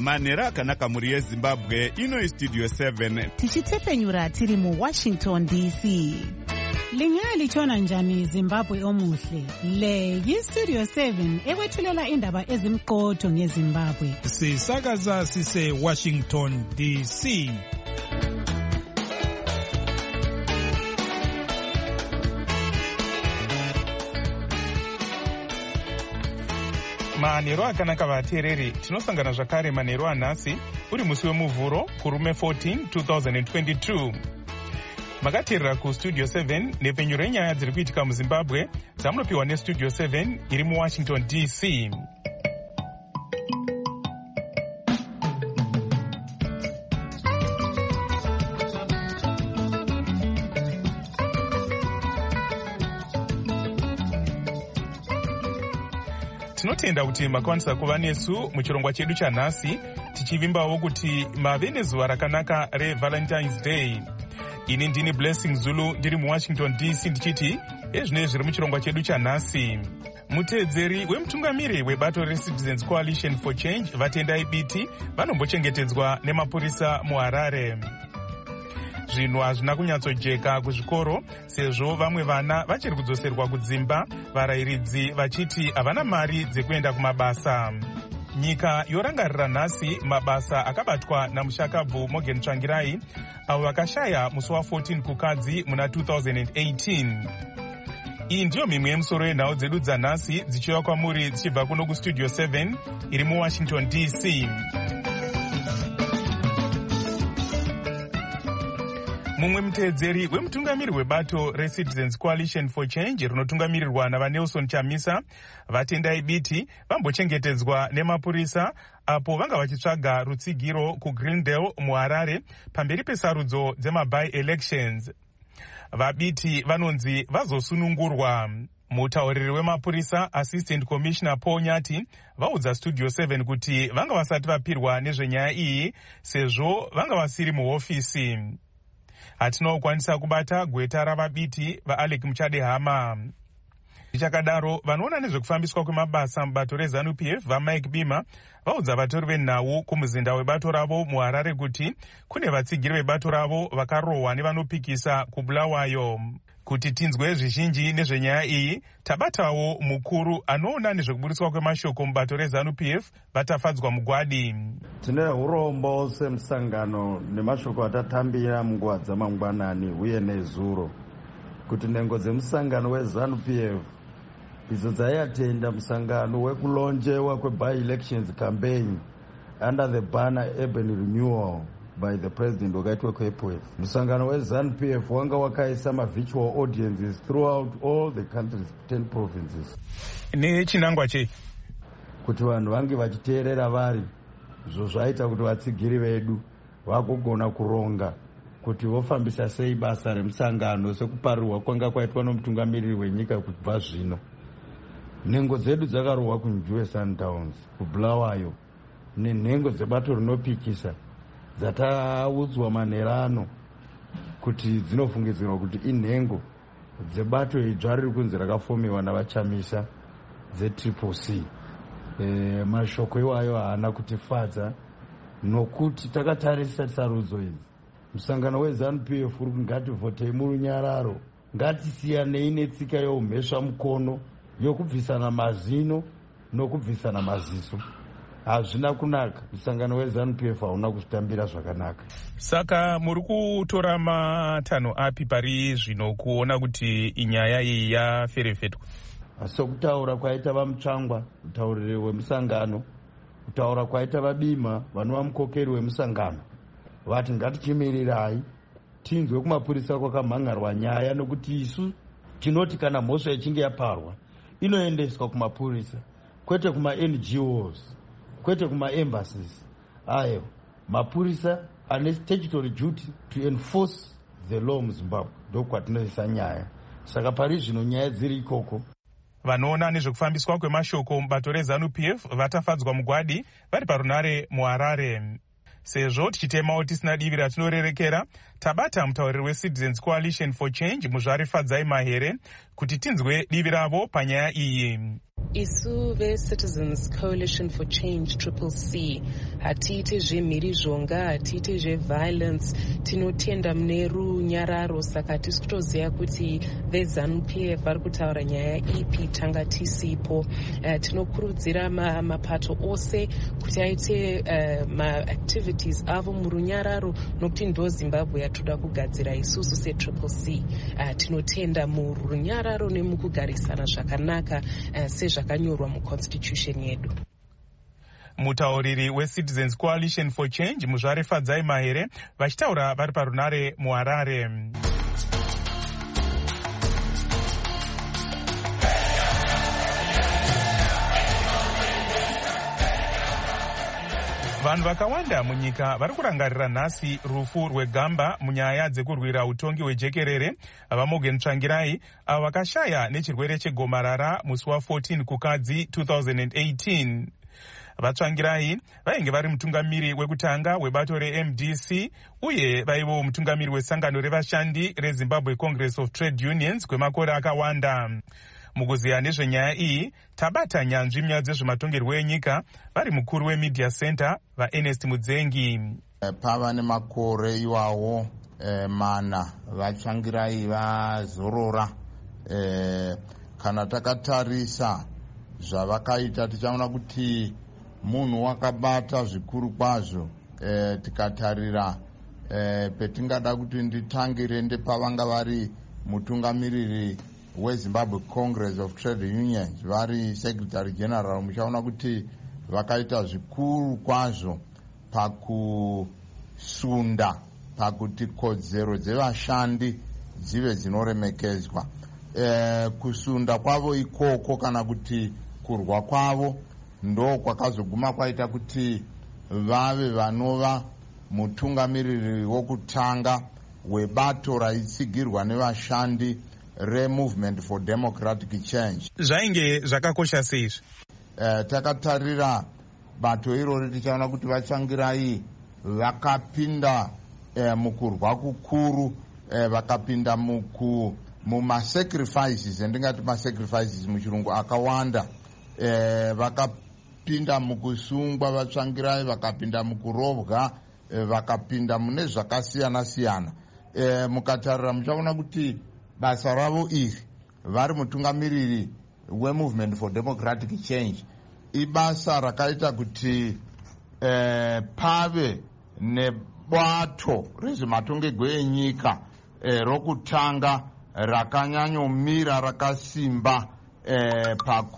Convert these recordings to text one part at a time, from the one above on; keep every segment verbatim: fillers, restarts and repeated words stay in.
manhero akanaka mhuri yezimbabwe. Ino istudio seven tichitefenyura tiri muwashington D C. Linyaya lichona njani Zimbabwe omuhle? Le yistudio seven ekwethulela indaba ezimqotho ngeZimbabwe. Sisakaza sise Washington D C. Manhero akanaka vateereri, tinosangana zvakare manhero anhasi uri musi wemuvhuro kurume fourteen twenty twenty-two. Makateerera kustudio seven nepfenyuro yenyaya dziri kuitika muZimbabwe dzamunopiwa nestudio seven iri muWashington D C. Tinotenda kuti makwanisa kuva nesu muchirongwa chedu chanhasi, tichivimbawo kuti mave nezuva rakanaka reValentine's Day. Ini ndini Blessing Zulu ndiri muWashington D C ndichiti ezvinei zviri muchirongwa chedu chanhasi. Muteedzeri wemutungamiri webato reCitizens Coalition for Change Vatendai Biti vanombochengetedzwa nemapurisa muHarare. Zvinhu hazvina kunyatsojeka kuzvikoro sezvo vamwe vana vachiri kudzoserwa kudzimba, varayiridzi vachiti havana mari dzekuenda kumabasa. Nyika yorangarira nhasi mabasa akabatwa namushakabvu Morgan Tsvangirai avo vakashaya musi wa14 kukadzi muna two thousand eighteen. Iyi ndiyo mimwe yemusoro yenhau dzedu dzanhasi dzichiva kwamuri dzichibva kuno kustudio seven iri muWashington D C. Mumwe muteedzeri wemutungamiri webato reCitizens Coalition for Change rinotungamirirwa navaNelson Chamisa, Vatendai Biti vambochengetedzwa nemapurisa apo vanga vachitsvaga rutsigiro kuGreendale muHarare pamberi pesarudzo dzemaby-elections. VaBiti vanonzi vazosunungurwa. Mutauriri wemapurisa Assistant Commissioner Paul Nyati vaudza Studio seven kuti vanga vasati vapirwa nezvenyaya iyi sezvo vanga vasiri muhofisi. Hatina kukwanisa kubata gweta ravaBiti vaAlec Muchadehama. Ichakadaro vanoona nezvekufambiswa kwemabasa mubato reZANU P F vaMike Bima vaudza vatori venhau kumuzinda webato ravo muHarare kuti kune vatsigiri vebato ravo vakarohwa nevanopikisa kuBulawayo. Kuti tinzwe zvizhinji nezvenyaya iyi, tabatawo mukuru anoona nezvekuburitswa kwemashoko mubato reZANU P F Vatafadzwa Mugwadi. Tine urombo semusangano nemashoko atatambira munguva dzamangwanani uye nezuro kuti nhengo dzemusangano weZANU P F idzo dzaiatenda musangano wekulonjewa kweby-elections campaign under the banner Urban Renewal by the president wakaitwa kuEpworth. Musangano weZANU P F wanga wakaisa ma-virtual audiences throughout all the country's ten provinces. Nechinangwa chei? Kuti vanhu vange vachiteerera vari, zvo zvaita kuti vatsigiri vedu vagogona kuronga kuti vofambisa sei basa remusangano sekuparirwa kwanga kwaitwa nomutungamiriri wenyika kubva zvino. Nhengo dzedu dzakarohwa kuNjuve Sundowns, kuBulawayo, nenhengo dzebato rinopikisa dzataudzwa manherano kuti dzinofungidzirwa kuti inhengo dzebato idzva riri kunzi rakafomiwa navachamisa dzetriple C. E, mashoko iwayo haana kutifadza nokuti takatarisa sarudzo idzi. Musangano weZANU P F uri ngativhotei murunyararo, ngatisiyanei netsika yeumhesva mukono yokubvisana mazino nokubvisana maziso. Hazvina kunaka. Musangano weZANU P F hauna kuzvitambira zvakanaka. Saka muri kutora matanho api pari zvino kuona kuti inyaya iyi yaferefetwa? Sokutaura kwaita vaMutsvangwa, mutauriri wemusangano, kutaura kwaita vaBima, vanova mukokeri wemusangano, vati ngatichimirirai tinzwe kumapurisa kwakamhangarwa nyaya, nokuti isu tinoti kana mhosva ichinge yaparwa inoendeswa kumapurisa, kwete kuma-N G Os, kwete kuma-embassies. Ayo mapurisa ane statutory duty to enforce the law muZimbabwe, ndokwatinoisa nyaya. Saka pari zvino nyaya dziri ikoko. Vanoona nezvekufambiswa kwemashoko mubato reZANU P F Vatafadzwa Mugwadi vari parunare muHarare. Sezvo tichitemawo tisina divi ratinorerekera, tabata mutauriri weCitizens Coalition for Change Muzvari Fadzai Mahere kuti tinzwe divi ravo panyaya iyi. Isu veCitizens Coalition for Change Triple C hatiite zvemhirizhonga, hatiite zveviolence, tinotenda mune runyararo. Saka tisi kutoziva kuti veZANU P F vari kutaura nyaya ipi tanga tisipo. Uh, tinokurudzira mapato ma ose kuti aite uh, maactivities avo murunyararo, nokuti ndo Zimbabwe yatoda kugadzira isusu seTriple C. Uh, tinotenda murunyararo nemukugarisana zvakanaka uh, sezvakanyorwa muconstitution yedu. Mutauriri weCitizens Coalition for Change Muzvare Fadzai Mahere vachitaura vari parunare muHarare. Vanhu vakawanda munyika vari kurangarira nhasi rufu rweGamba munyaya dzekurwira utongi hwejekerere vaMorgan Tsvangirai avo vakashaya nechirwere chegomarara musi wa14 kukadzi two thousand eighteen. VaTsvangirai vainge vari mutungamiri wekutanga webato reM D C uye vaivo mutungamiri wesangano revashandi reZimbabwe Congress of Trade Unions kwemakore akawanda. Mukuziya nezvenyaya iyi tabata nyanzvi munyaya dzezvematongerwo enyika vari mukuru weMedia Center vaErnest Mudzengi. Pava nemakore iwawo eh, mana vaTsvangirai vazorora. Eh, kana takatarisa zvavakaita tichaona kuti munhu wakabata zvikuru kwazvo. Eh, tikatarira eh, petingada kuti nditangire ndepavanga vari mutungamiriri weZimbabwe Congress of Trade Unions vari Secretary General, muchaona kuti vakaita zvikuru kwazvo pakusunda pakuti kodzero dzevashandi dzive dzinoremekedzwa. E, kusunda kwavo ikoko kana kuti kurwa kwavo ndo kwakazoguma kwaita kuti vave vanova mutungamiriri wokutanga webato raitsigirwa nevashandi reMovement for Democratic Change. Zvainge zvakakosha seizvi. Uh, takatarira bato irori tichaona kuti vaTsvangirai vakapinda uh, mukurwa kukuru, uh, vakapinda muku mumasacrifices, endingati masacrifices muchirungu akawanda. Uh, vakapinda mukusungwa vaTsvangirai, vakapinda mukurobwa, uh, vakapinda mune zvakasiyana siyana. Uh, mukatarira muchaona kuti basa ravo iri vari mutungamiriri weMovement for Democratic Change ibasa rakaita kuti eh, pave nebato rezvematongerwo enyika eh, rokutanga rakanyanyomira rakasimba eh,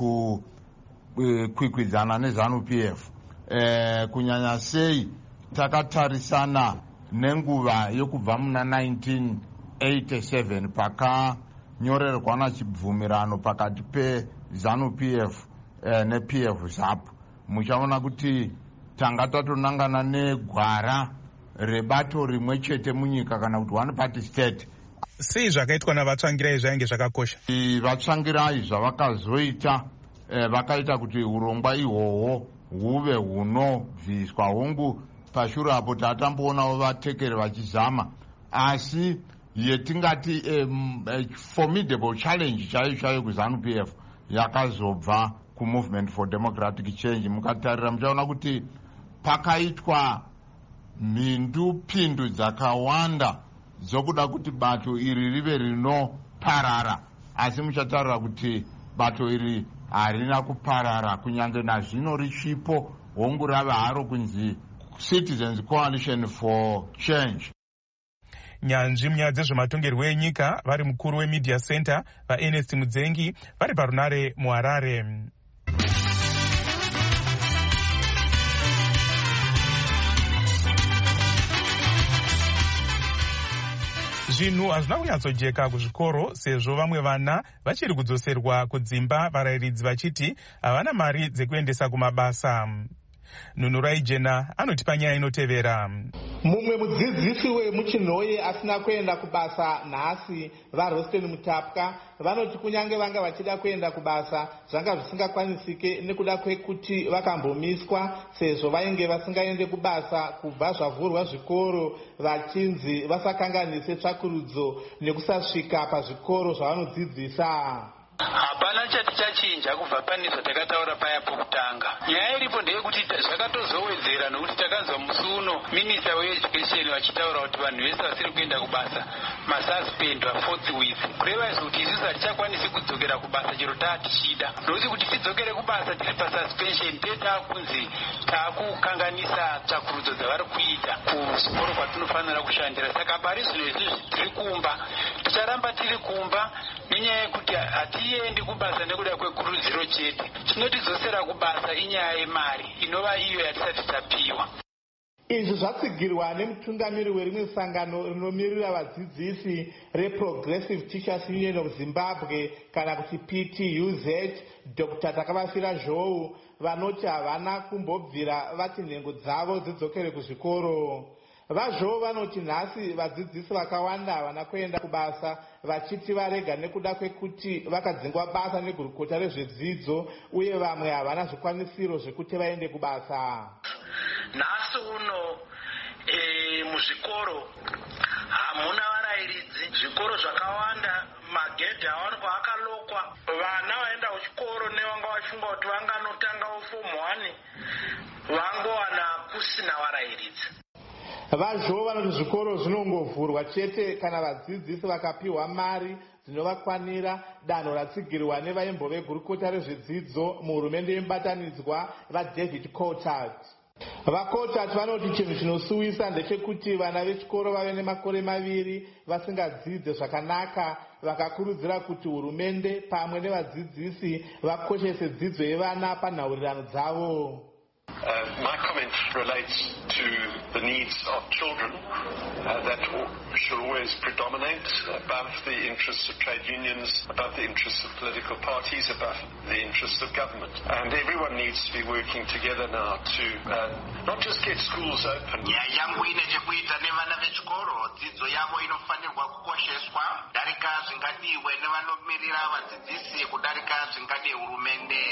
pakukwikwidzana eh, neZANU P F. Eh, kunyanya sei takatarisana nenguva yokubva muna nineteen eighty-seven pakanyorerwa nachibvumirano pakati peZANU P F eh, neP F ZAP. Muchaona kuti tanga tatonangana negwara rebato rimwe chete munyika kana kuti one party state. Sei zvakaitwa navaTsvangirai zvainge zvakakosha? VaTsvangirai zvavakazoita eh, vakaita kuti urongwa ihwohwo huve hunobviswa hongu. Pashure apo tatamboonawo vatekeri vachizama, asi yetingati um, a formidable challenge chaiyo chaiyo kuZANU P F yakazobva kuMovement for Democratic Change. Mukatarira muchaona kuti pakaitwa mhindu pindu dzakawanda dzokuda kuti bato iri rive rinoparara, asi muchatarira kuti bato iri harina kuparara kunyange nazvino richipo hongu rava haro kunzi Citizens Coalition for Change. Nyanzvi munyaya dzezvematongerwo enyika vari mukuru weMedia Center vaErnest Mudzengi vari parunare muHarare. Zvinhu hazvina kunyatsojeka kuzvikoro sezvo vamwe vana vachiri kudzoserwa kudzimba, varayiridzi vachiti havana mari dzekuendesa kumabasa. Nunurai Jena anoti panyaya inotevera. Mumwe mudzidzisi wemuchinhoye asina kuenda kubasa nhasi vaRosten Mutapwa vanoti kunyange vanga vachida kuenda kubasa zvanga zvisingakwanisike nekuda kwekuti vakambomiswa sezvo vainge vasingaende kubasa kubva zvavhurwa zvikoro vachinzi vasakanganise tsvakurudzo nekusasvika pazvikoro zvavanodzidzisa. Hapana chati chachinja kubva pane zvatakataura paya pokutanga. Nyaya iripo ndeyekuti zvakatozowedzera nokuti takanzwa musi uno minista weeducation vachitaura kuti vanhu vese vasiri kuenda kubasa masuspendwa forthwith, kureva izvo kuti isusu hatichakwanisi kudzokera kubasa chero taatichida, nokuti kuti tidzokere kubasa tiri pasuspension tetakunzi taakukanganisa tsvakurudzo dzavari kuita kuzvikoro kwatinofanira kushandira. Saka pari zvino izvizvi tiri kumba, ticharamba tiri kumba nenyaya yekuti hatiendi kubasa nekuda kwekurudziro chete. Chinotidzosera kubasa inyaya yemari inova iyo yatisati tapiwa. Izvi zvatsigirwa nemutungamiri werimwe sangano rinomirira vadzidzisi reProgressive Teachers Union of Zimbabwe kana kuti P T U Z, Doctor Takavafira Zhou, vanoti havana kumbobvira vati nhengo dzavo dzidzokere kuzvikoro. VaZhou vanoti nhasi vadzidzisi vakawanda havana kuenda kubasa vachiti varega nekuda kwekuti vakadzingwa basa negurukota rezvedzidzo uye vamwe havana zvikwanisiro zvekuti vaende kubasa. Nhasi uno e, muzvikoro hamuna varairidzi, zvikoro zvakawanda magedhi awanikwa akalokwa, vana vaenda kuchikoro nevanga vachifunga kuti vanganotanga fomu one vangowana kusina varairidzi. VaZhou vanoti zvikoro zvinongovhurwa chete kana vadzidzisi vakapiwa mari dzinovakwanira, danho ratsigirwa nevaimbo vegurukota rezvedzidzo muhurumende yemubatanidzwa vaDavid Coulthard. VaCoulthard vanoti chinhu chinosuwisa ndechekuti vana vechikoro vave nemakore maviri vasingadzidze zvakanaka, vakakurudzira kuti hurumende pamwe nevadzidzisi vakoshese dzidzo yevana panhaurirano dzavo. Uh, my comment relates to the needs of children uh, that should always predominate above the interests of trade unions, above the interests of political parties, above the interests of government. And everyone needs to be working together now to uh, not just get schools open. Yangu ine chekuita nevana vechikoro, dzidzo yavo inofanirwa kukosheswa kudarika zvingadiwe nevanomirira vadzidzisi kudarika zvingade hurumende.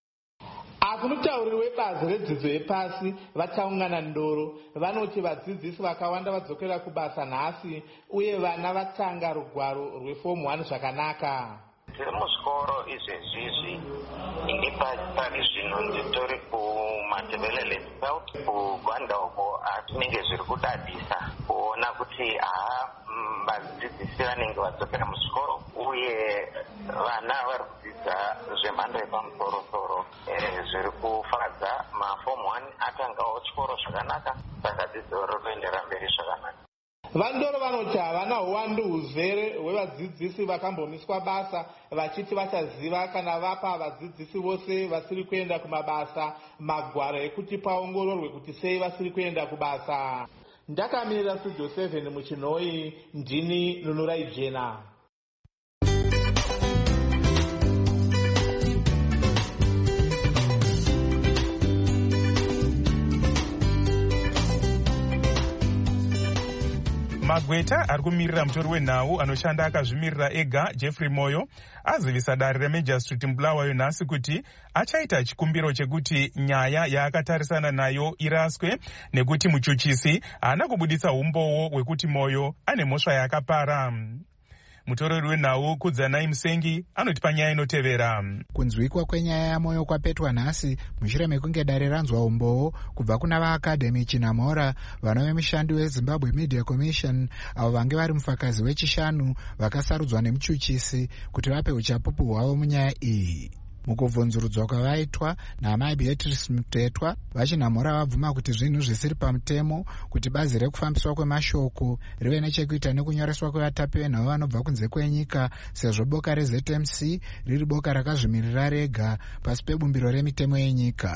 Asi mutauriri webazi redzidzo yepasi vachaungana ndoro vanoti vadzidzisi vakawanda vadzokera kubasa nhasi uye vana vatanga rugwaro rwefomu one zvakanaka. Tiri muzvikoro izvezvizvi ini pari zvino nditori kumatebelele south kugwanda uko atinenge zviri kudadisa kuona kuti haa vadzidzisi vanenge vadzokera muzvikoro uye vana vari kudzidza zvemhando yepamusoro-soro zviri kufadza. Mafomu one atangawo chikoro zvakanaka, saka dzidzo riri kuendera mberi zvakanaka. Vandoro vanoti havana uwandu huzere hwevadzidzisi vakambomiswa basa vachiti vachaziva kana vapa vadzidzisi vose vasiri kuenda kumabasa magwaro ekuti paongororwe kuti sei vasiri kuenda kubasa. Ndakamirira Studio seven muchinhoyi, ndini Nunurai Jena. Magweta ari kumirira mutori wenhau anoshanda akazvimirira ega Jeffrey Moyo azivisa dare reMajor Street Bulawayo nhasi kuti achaita chikumbiro chekuti nyaya yaakatarisana nayo iraswe nekuti muchuchisi haana kubuditsa umbowo hwekuti Moyo ane mhosva yakapara. Mutorori wenhau Kudzanai Musengi anoti panyaya inotevera. Kunzwikwa kwenyaya yaMoyo kwapetwa nhasi mushure mekunge dare ranzwa umbowo kubva kuna vaAcademy Chinamora, vana vemishandi weZimbabwe Media Commission, avo vange vari mufakazi wechishanu vakasarudzwa nemuchuchisi kuti vape uchapupu hwavo munyaya iyi. Mukubvunzurudzwa kwavaitwa naamai Beatrice Mutetwa, vaChinamora vabvuma kuti zvinhu zvisiri pamutemo kuti bazi rekufambiswa kwemashoko rive nechekuita nekunyoreswa kwevatapi venhau vanobva kunze kwenyika, sezvo boka reZ M C riri boka rakazvimirira rega pasi pebumbiro remitemo yenyika.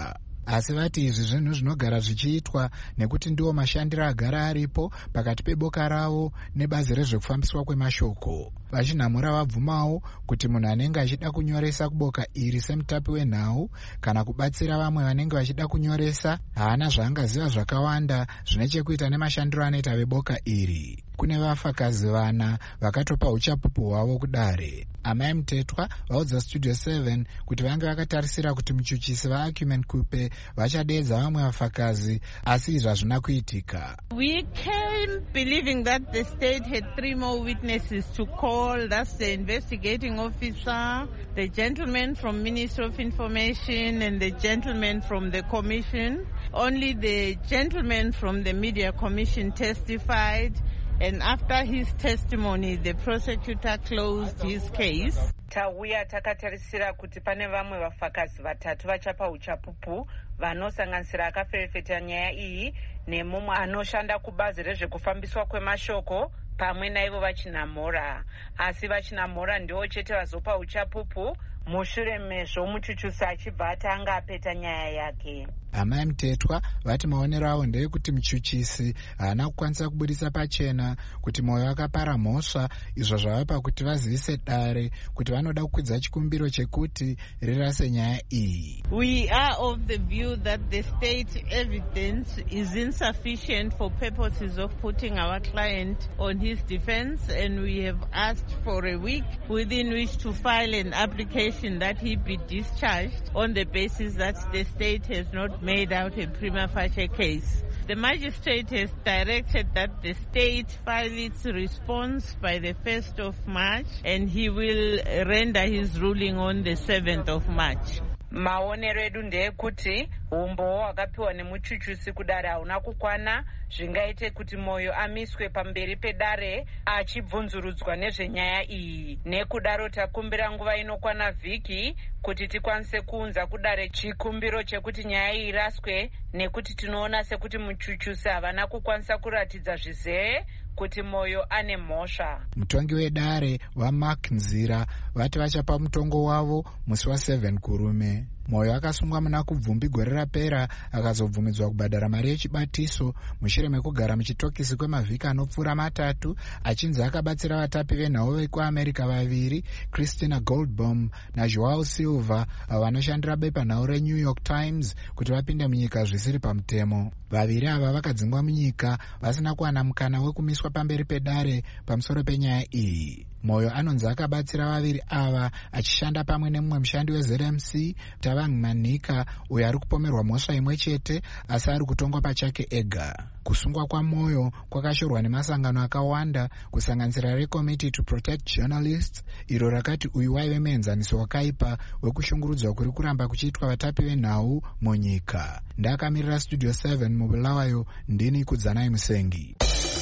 asi vati izvi zvinhu zvinogara zvichiitwa nekuti ndiwo mashandiro agara aripo pakati peboka ravo nebazi rezvekufambiswa kwemashoko. Vachinhamura vabvumawo kuti munhu anenge achida kunyoresa kuboka iri semutapi wenhau kana kubatsira vamwe vanenge vachida kunyoresa haana zvaangaziva zvakawanda zvine chekuita nemashandiro anoita veboka iri. Kune vafakazi vana vakatopa uchapupu hwavo kudare. Amai Mutetwa vaudza Studio seven kuti vange vakatarisira kuti muchuchisi vaAcumen Kupe vachadeedza vamwe vafakazi, asi izvi hazvina kuitika. We came believing that the state had three more witnesses to call. That's the investigating officer, the gentleman from Ministry of Information and the gentleman from the commission. Only the gentleman from the Media Commission testified. And after his testimony, the prosecutor closed his case. Tauya takatarisira kuti pane vamwe vafakazi vatatu vachapa uchapupu vanosanganisira akaferefeta nyaya iyi nemumwe anoshanda kubazi rezvekufambiswa kwemashoko pamwe naivo vachinamora. Asi vachinamora ndiwo chete vazopa uchapupu mushure mezvo muchuchusi achibva atanga apeta nyaya yake. Amai Mutetwa vati maonero avo ndeyekuti muchuchisi haana kukwanisa kubudisa pachena kuti mwoyo wakapara mhosva, izvo zvavapa kuti vazivise dare kuti vanoda kukwidza chikumbiro chekuti rirase nyaya iyi. We are of the view that the state evidence is insufficient for purposes of putting our client on his defense, and we have asked for a week within which to file an application that he be discharged on the basis that the state has not made out a prima facie case. The magistrate has directed that the state file its response by the first of March, and he will render his ruling on the seventh of March. Maonero edu ndeyekuti umbo hwakapiwa nemuchuchusi kudare hauna kukwana, zvingaite kuti moyo amiswe pamberi pedare achibvunzurudzwa nezvenyaya iyi. Nekudaro takumbira nguva inokwana vhiki kuti tikwanise kuunza kudare chikumbiro chekuti nyaya iyi iraswe, nekuti tinoona sekuti muchuchusi havana kukwanisa kuratidza zvizere kuti moyo ane mhosva. Mutongi wedare waMark Nzira vati vachapa mutongo wavo musi wa7 kurume. Moyo akasungwa muna kubvumbi gore rapera akazobvumidzwa kubhadhara mari yechibatiso mushure mekugara muchitokisi kwemavhiki anopfuura matatu achinzi akabatsira vatapi venhau vekuAmerica vaviri, Christina Goldbaum naJoao Silva, vanoshandira bepanhau reNew York Times, kuti vapinde munyika zvisiri pamutemo. Vaviri ava vakadzingwa munyika vasina kuwana mukana wekumiswa pamberi pedare pamusoro penyaya iyi. Moyo anonzi akabatsira vaviri ava achishanda pamwe nemumwe mushandi weZ M C, Tavang Manika, uyo ari kupomerwa mhosva imwe chete asi ari kutongwa pachake ega. Kusungwa kwaMoyo kwakashorwa nemasangano akawanda kusanganisira reCommittee to Protect Journalists, iro rakati uyu waive muenzaniso wakaipa wekushungurudzwa kuri kuramba kuchiitwa vatapi venhau munyika. Ndakamirira Studio seven mubulawayo, ndini Kudzanai Musengi.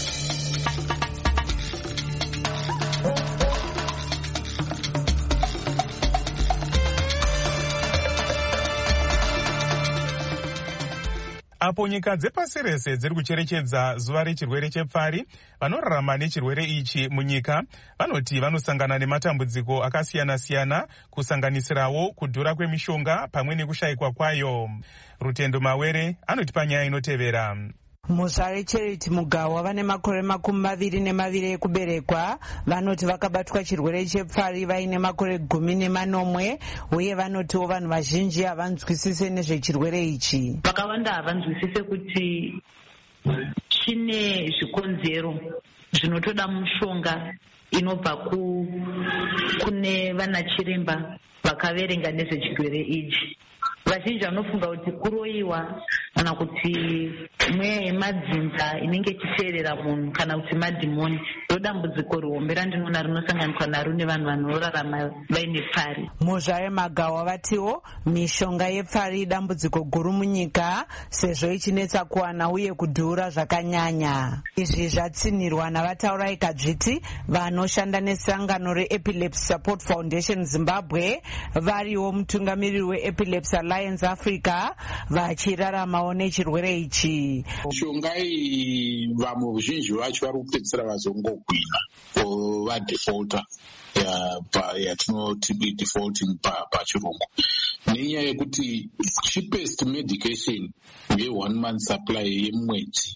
Apo nyika dzepasi rese dziri kucherechedza zuva rechirwere chepfari, vanorarama nechirwere ichi munyika vanoti vanosangana nematambudziko akasiyana-siyana, kusanganisirawo kudhura kwemishonga pamwe nekushayikwa kwayo. Rutendo Mawere anotipa nyaya inotevera. Muzvare Charity Mugawa vane makore makumi maviri nemaviri ekuberekwa vanoti vakabatwa chirwere chepfari vaine makore gumi nemanomwe, uye vanotiwo vanhu vazhinji havanzwisise nezvechirwere ichi. Vakawanda havanzwisise kuti chine zvikonzero zvinotoda mushonga inobva ku kune vana chiremba vakaverenga nezvechirwere ichi. Vazhinji vanofunga kuti kuroyiwa kana kuti mweya yemadzinza inenge ichiteerera munhu kana kuti madhimoni ndo dambudziko rihombe randinoona rinosanganiswa naro nevanhu vanorarama vaine pfari. Muzvare Magawa vatiwo mishonga yepfari dambudziko guru munyika sezvo ichinetsa kuwana uye kudhura zvakanyanya. Izvi zvatsinirwa navataura ikadzviti vanoshanda nesangano reEpilepsy Support Foundation Zimbabwe, variwo mutungamiriri weEpilepsy Alliance Africa, vachiraramawo nechirwere ichi. Mishonga iyi vamwe vazhinji vacho vari kupedzisira vazongogwa kuhwina vadefaulta yatinoti defaulting pachirungu, nenyaya yekuti cheapest medication nge-one month supply yemwedzi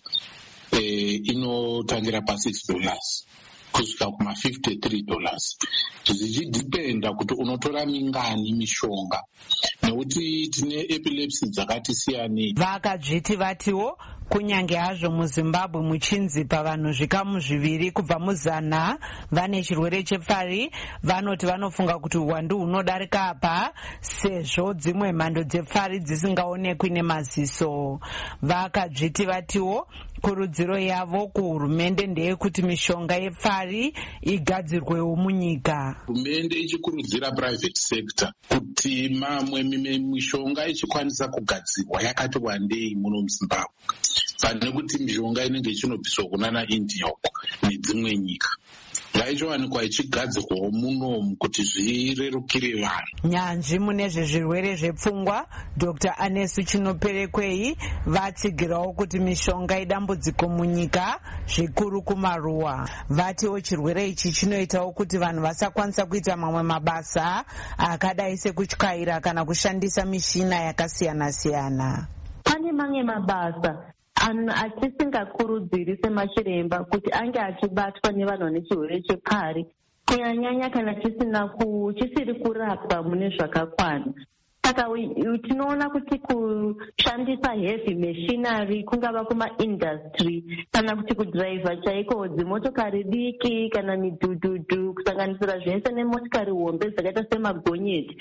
inotangira pa-six dollars kusvika kuma-fifty-three dollars, zvichidhipenda kuti unotora mingani mishonga, nekuti tine epilepsy dzakati siyanei. Vakadzviti vatiwo kunyange hazvo muzimbabwe muchinzi pavanhu zvikamu zviviri kubva muzana vane chirwere chepfari, vanoti vanofunga kuti uwandu hunodarika apa sezvo dzimwe mhando dzepfari dzisingaonekwi nemaziso. Vakadzviti vatiwo kurudziro yavo kuhurumende ndeyekuti mishonga yepfari igadzirwewo munyika. Hurumende ichikurudzira private sector kuti mamwe mishonga ichikwanisa kugadzirwa yakati wandei muno muzimbabwe, pane kuti mishonga inenge ichinobviswa kunana India uko nedzimwe nyika, ngaichiwanikwa ichigadzirwawo munomu kuti zvirerukire vanhu. Nyanzvi mune zvezvirwere zvepfungwa Doctor Anesu Chinoperekwei vatsigirawo kuti mishonga idambudziko munyika zvikuru kumaruwa. Vatiwo chirwere ichi chinoitawo kuti vanhu vasakwanisa kuita mamwe mabasa akadai sekutyaira kana kushandisa mishina yakasiyana siyana. Pane mamwe mabasa atisingakurudziri semachiremba kuti ange achibatwa nevanhu vane chirwere chepfari, kunyanyanya kana chisina ku chisiri kurapwa mune zvakakwana. Saka tinoona kuti kushandisa heavy machinery kungava kuma-industry kana kuti kudhiraivha chaiko dzimotokari diki kana midhudhudhu kusanganisira zvese nemotokari hombe dzakaita semagonyeti,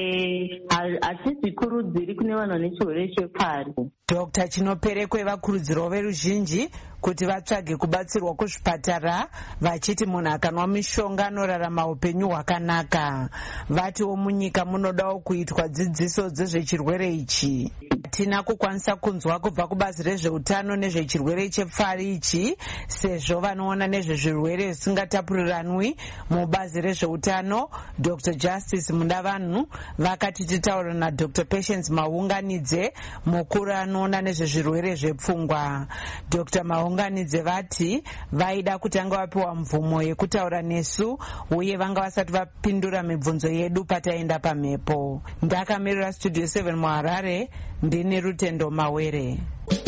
hatizikurudziri kune vanhu vane chirwere chepfari. Doctor Chinoperekwe vakurudzirawo veruzhinji kuti vatsvage kubatsirwa kuzvipatara, vachiti munhu akanwa mishonga anorarama upenyu hwakanaka. Vatiwo munyika munodawo kuitwa dzidziso dzezvechirwere ichi. Tina kukwanisa kunzwa kubva kubazi rezveutano nezvechirwere chepfari ichi, sezvo vanoona nezvezvirwere zvisingatapuriranwi mubazi rezveutano. Doctor Justice Mundavanhu vakati titaura na Doctor Patience Mahunganidze, mukuru anoona nezvezvirwere zvepfungwa. Doctor Mahunganidze vati vaida kutanga vapiwa mvumo yekutaura nesu uye vanga vasati vapindura mibvunzo yedu pataenda pamhepo. Ndakamirira Studio seven muHarare, ndini Rutendo Mawere.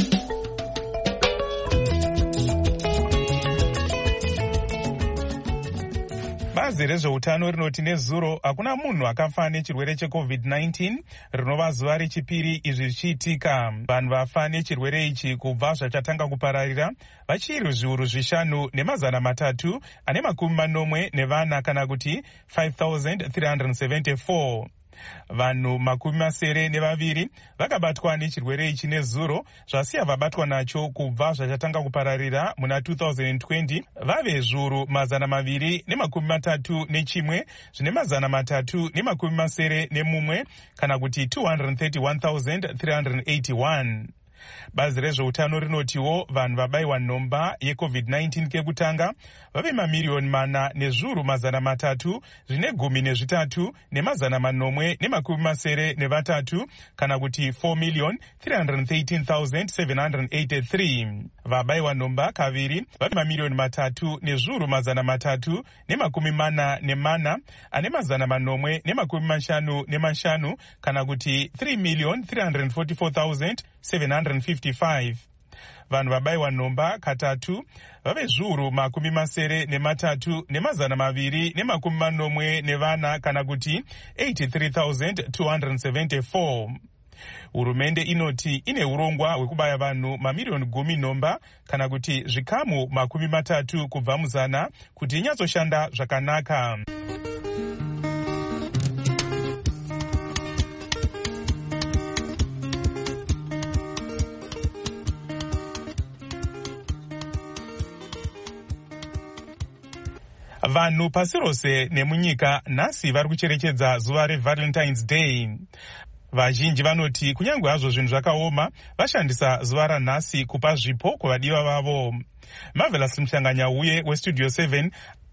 Bazi rezveutano rinoti nezuro hakuna munhu akafa nechirwere checovid nineteen rinova zuva rechipiri izvi zvichiitika. Vanhu vafa nechirwere ichi kubva zvachatanga kupararira vachiri zviuru zvishanu nemazana matatu ane makumi manomwe nevana kana kuti five thousand three hundred seventy-four. Vanhu makumi masere nevaviri vakabatwa nechirwere ichi nezuro, zvasiya vabatwa nacho kubva zvachatanga kupararira muna two thousand twenty vave zviuru mazana maviri nemakumi matatu nechimwe zvine mazana matatu nemakumi masere nemumwe kana kuti two hundred thirty-one thousand three hundred eighty-one. Bazi rezveutano rinotiwo vanhu vabayiwa nhomba yecovid nineteen kekutanga vave mamiriyoni mana nezviuru mazana matatu zvine gumi nezvitatu nemazana manomwe nemakumi masere nevatatu kana kuti four million three hundred thirteen thousand seven hundred eighty-three. Vabayiwa nhomba kaviri vave mamiriyoni matatu nezviuru mazana matatu nemakumi mana nemana ane mazana manomwe nemakumi mashanu nemashanu kana kuti three million three hundred forty-four thousand seven hundred fifty-five. Vanhu vabayiwa nhomba katatu vave zviuru makumi masere nematatu nemazana maviri nemakumi manomwe nevana kana kuti eighty-three thousand two hundred seventy-four. Hurumende inoti ine urongwa hwekubaya vanhu mamiriyoni gumi nhomba kana kuti zvikamu makumi matatu kubva muzana kuti inyatsoshanda zvakanaka. Vanhu pasi rose nemunyika nhasi vari kucherechedza zuva reValentine's Day. Vazhinji vanoti kunyange hazvo zvinhu zvakaoma vashandisa zuva ranhasi kupa zvipo kuvadiwa vavo. Marvelous Mshanganyauye weStudio seven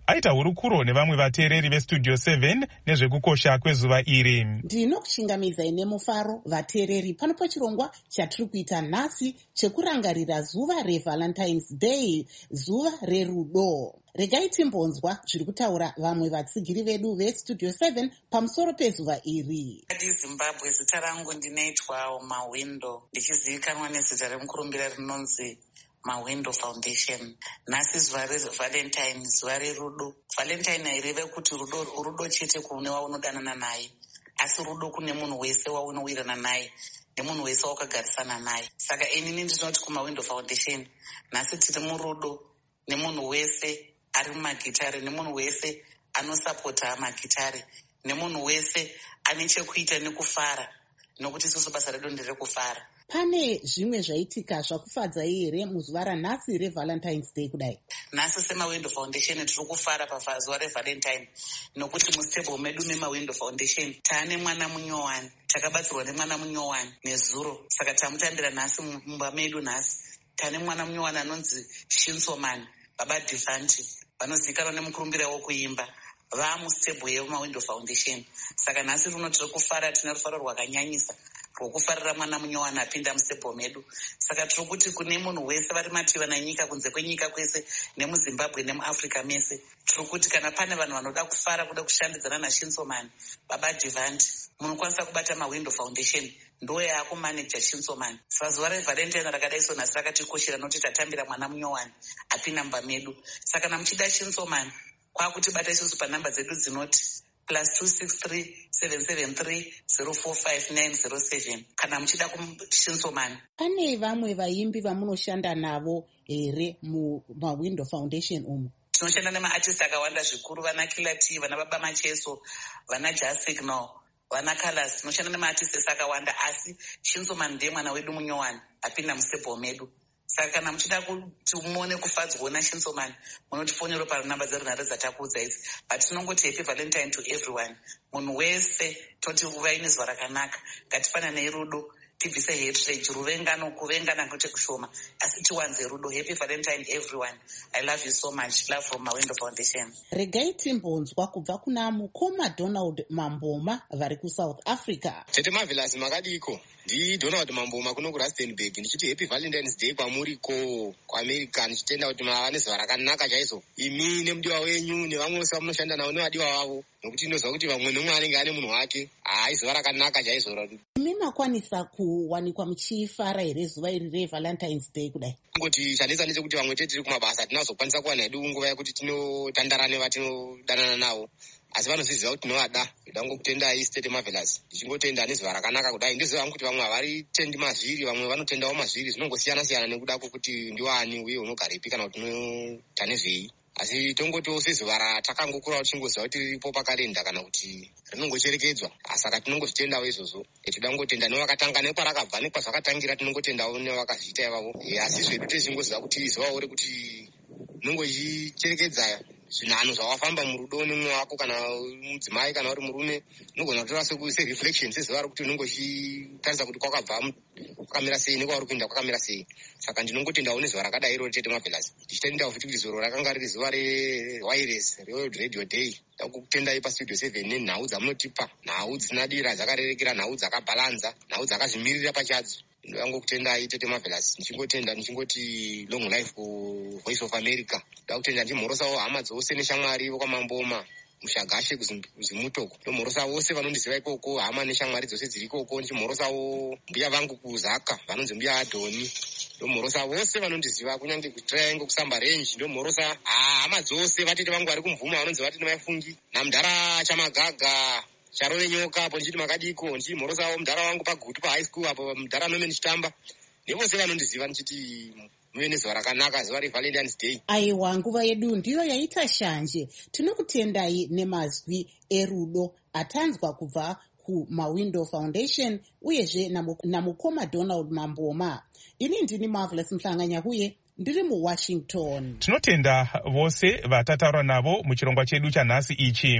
aita hurukuro nevamwe vateereri vestudio seven nezvekukosha kwezuva iri. Ndinokuchingamizai nemufaro vateereri pano pachirongwa chatiri kuita nhasi chekurangarira zuva revalentines day, zuva rerudo. Regai timbonzwa zviri kutaura vamwe vatsigiri vedu vestudio seven pamusoro pezuva iri. Zimbabwe, zita rangu ndinoitwa Mawindo, ndichizivikanwa nezita remukurumbira rinonzi Mawindo Foundation. Nhasi zuva revalentine, zuva rerudo. Valentine haireve kuti rudo, rudo chete kune waunodanana naye, asi rudo kune munhu wese waunowirana naye nemunhu wese wakagarisana naye. Saka inini ndinoti kuMawindo Foundation, nhasi tiri murudo nemunhu wese ari mumagitare, nemunhu wese anosapota magitare, nemunhu wese ane chekuita nekufara, nokuti isusu basa redu nderekufara. Pane zvimwe zvaitika zvakufadzai here muzuva ranhasi revalentines day kudai? Nhasi seMawindo Foundation tiri kufara pazuva revalentine nokuti mustable medu meMawindo Foundation taane mwana munyowani, takabatsirwa nemwana munyowani nezuro, saka tamutambira nhasi mumba medu. Nhasi taane mwana munyowani anonzi Shinsoman Baba Divanti, vanozivikanwa nemukurumbira wokuimba, vamustable yeMawindo Foundation. Saka nhasi runo tiri kufara, tine rufaro rwakanyanyisa rwokufarira mwana munyowani apinda mustable medu. Saka tiri kuti kune munhu wese vari mativa nanyika, kunze kwenyika kwese, nemuzimbabwe nemuafrica mese, tiri kuti kana pane vanhu vanoda kufara, kuda kushandidzana naShinsoman Baba Divanti, munokwanisa kubata Mawindo Foundation, ndo yaakumaneja Shinsoman. Saka zuva revalentine rakadai so nhasi rakatikoshera nokuti tatambira mwana munyowani apinda mumba medu. Saka namuchida Shinsoman, kwakutibata isusu panhamba dzedu dzinoti plus two six three seven seven three zero four five nine zero seven kana muchida kuShinsoman. Pane vamwe vaimbi vamunoshanda navo here muMawindo Foundation umu? Tinoshanda nemaartisti akawanda zvikuru, vana Kilati, vana Baba Macheso, vana Jazz Signal, vana Colors. Tinoshanda nemaartisti akawanda, asi Shinsoman ndiye mwana wedu munyowani apinda mustable medu. Saka kana muchida kuti muone kufadzwa naShinsoman, munotifonera panhamba dzerunhare dzatakuudza idzi. But tinongoti happy valentine to everyone. Munhu wese toti uvai nezuva rakanaka, ngatifananei rudo, tibvise hatred, ruvengano, kuvengana kwete kushoma, asi tiwanze rudo. Happy valentine everyone. I love you so much. Love from Mawindo Foundation. Regai timbonzwa kubva kuna mukoma Donald Mamboma vari kuSouth Africa. Tete Marvelous makadiko. Ndi Donald Mamboma kuno kuRustenburg. Ndichiti happy valentines day kwamuriko kuAmerica. Ndichitenda kuti mava nezuva rakanaka chaizvo, imi nemudiwa wenyu nevamwe vose vamunoshanda navo nevadiwa vavo, nokuti ndinoziva kuti vamwe nomwe anenge ane munhu wake. Hai, zuva rakanaka chaizvo. Imi makwanisa kuwanikwa muchifara here zuva iri revalentines day kudai? Ngoti chanetsa ndechekuti vamwe tete tiri kumabasa tinazokwanisa kuwana hedu nguva yekuti tinotandara nevatinodanana navo, asi vanozviziva kuti tinovada. Ndangokutendai Tete Marvelous, ndichingotenda nezuva rakanaka kudai. Ndiziva kuti vamwe havari tendi mazviri, vamwe vanotendawo mazviri, zvinongosiyana siyana nekuda kwokuti ndiwani uye unogarepi kana kuti unoita nezvei. Asi tongotiwo sezuva ratakangokura tichingosiva kuti riripo pakarenda kana kuti rinongocherekedzwa, saka tinongozvitendawo izvozvo. Tinongotenda nevakatanga nekwarakabva nekwazvakatangira, tinongotendawo nevakazviita ivavo. Asi zvedu tichingosiva kuti zuvawo rekuti unongochicherekedza zvinhanho zvawafamba murudo nemumwe wako, kana mudzimai kana uri murume, unogona kutora sereflection sezuva rokuti unonge uchitarisa kuti kwakabva kwakamira sei nekwauri kuenda kwakamira sei. Saka ndinongotendawo nezuva rakadai iro Tete Marvelous. Ndichitendawo futi kuti zuro rakanga riri zuva rewireless reworld radio day. Ndakutendai pastudio seven nenhau dzamunotipa, nhau dzisina dira, dzakarerekera, nhau dzakabhalanza, nhau dzakazvimirira pachadzo. Ndangokutendai Tete Marvelous, ndichingotenda ndichingoti long life ku Voice of America. Ndakutenda ndimhorosawo hama dzose neshamwari vokwamamboma mushagashe kuzimutoko, ndomhorosa vose vanondiziva ikoko, hama neshamwari dzose dziri ikoko. Ndimhorosawo mbuya vangu kuzaka vanonzi mbuya Adhoni, ndomhorosa vose vanondiziva kunyange kutriangle kusamba range, ndomhorosa hama dzose vatete vangu vari kumvuma vanonzi vatete vaifungi namudhara chamagaga charove nyoka apo ndichiti makadiko, ndichimhorosawo mudhara wangu pagutu pahigh school apo mudhara nome ndichitamba, nevose vanondiziva ndichiti muve nezuva rakanaka, zuva revalentines day. Aiwa, nguva yedu ndiyo yaita shanje. Tinokutendai nemazwi erudo atanzwa kubva kuMawindo Foundation uyezve namukoma Donald Mamboma. Ini ndini Marvelous Mhlanganya huye ndiri muWashington. Tinotenda vose vatataura navo muchirongwa chedu chanhasi ichi.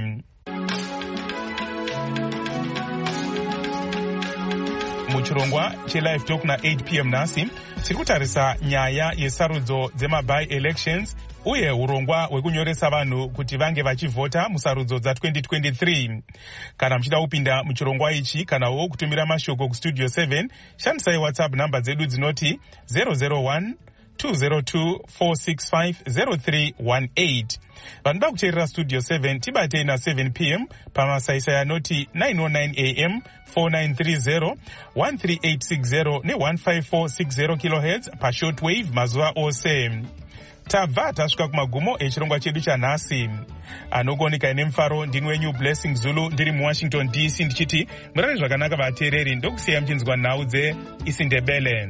Muchirongwa chelive talk na eight p m nhasi tiri kutarisa nyaya yesarudzo dzemaby elections uye urongwa hwekunyoresa vanhu kuti vange vachivhota musarudzo dza twenty twenty-three. Kana muchida kupinda muchirongwa ichi kanawo kutumira mashoko kustudio seven, shandisai whatsapp namba dzedu dzinoti zero zero one two zero two four six five zero three one eight. Vanoda kuteerera studio seven tibatei na seven p m pamasaisai anoti nine oh nine a m four nine three zero one three eight six zero ne one five four six zero kilohertz pashortwave mazuva ose. Tabva tasvika kumagumo echirongwa chedu chanhasi. Anokuoneka ine mufaro ndini wenyu Blessing Zulu ndiri muWashington D C ndichiti murare zvakanaka vateereri, ndokusiyai muchinzwa nhau dzeIsindebele.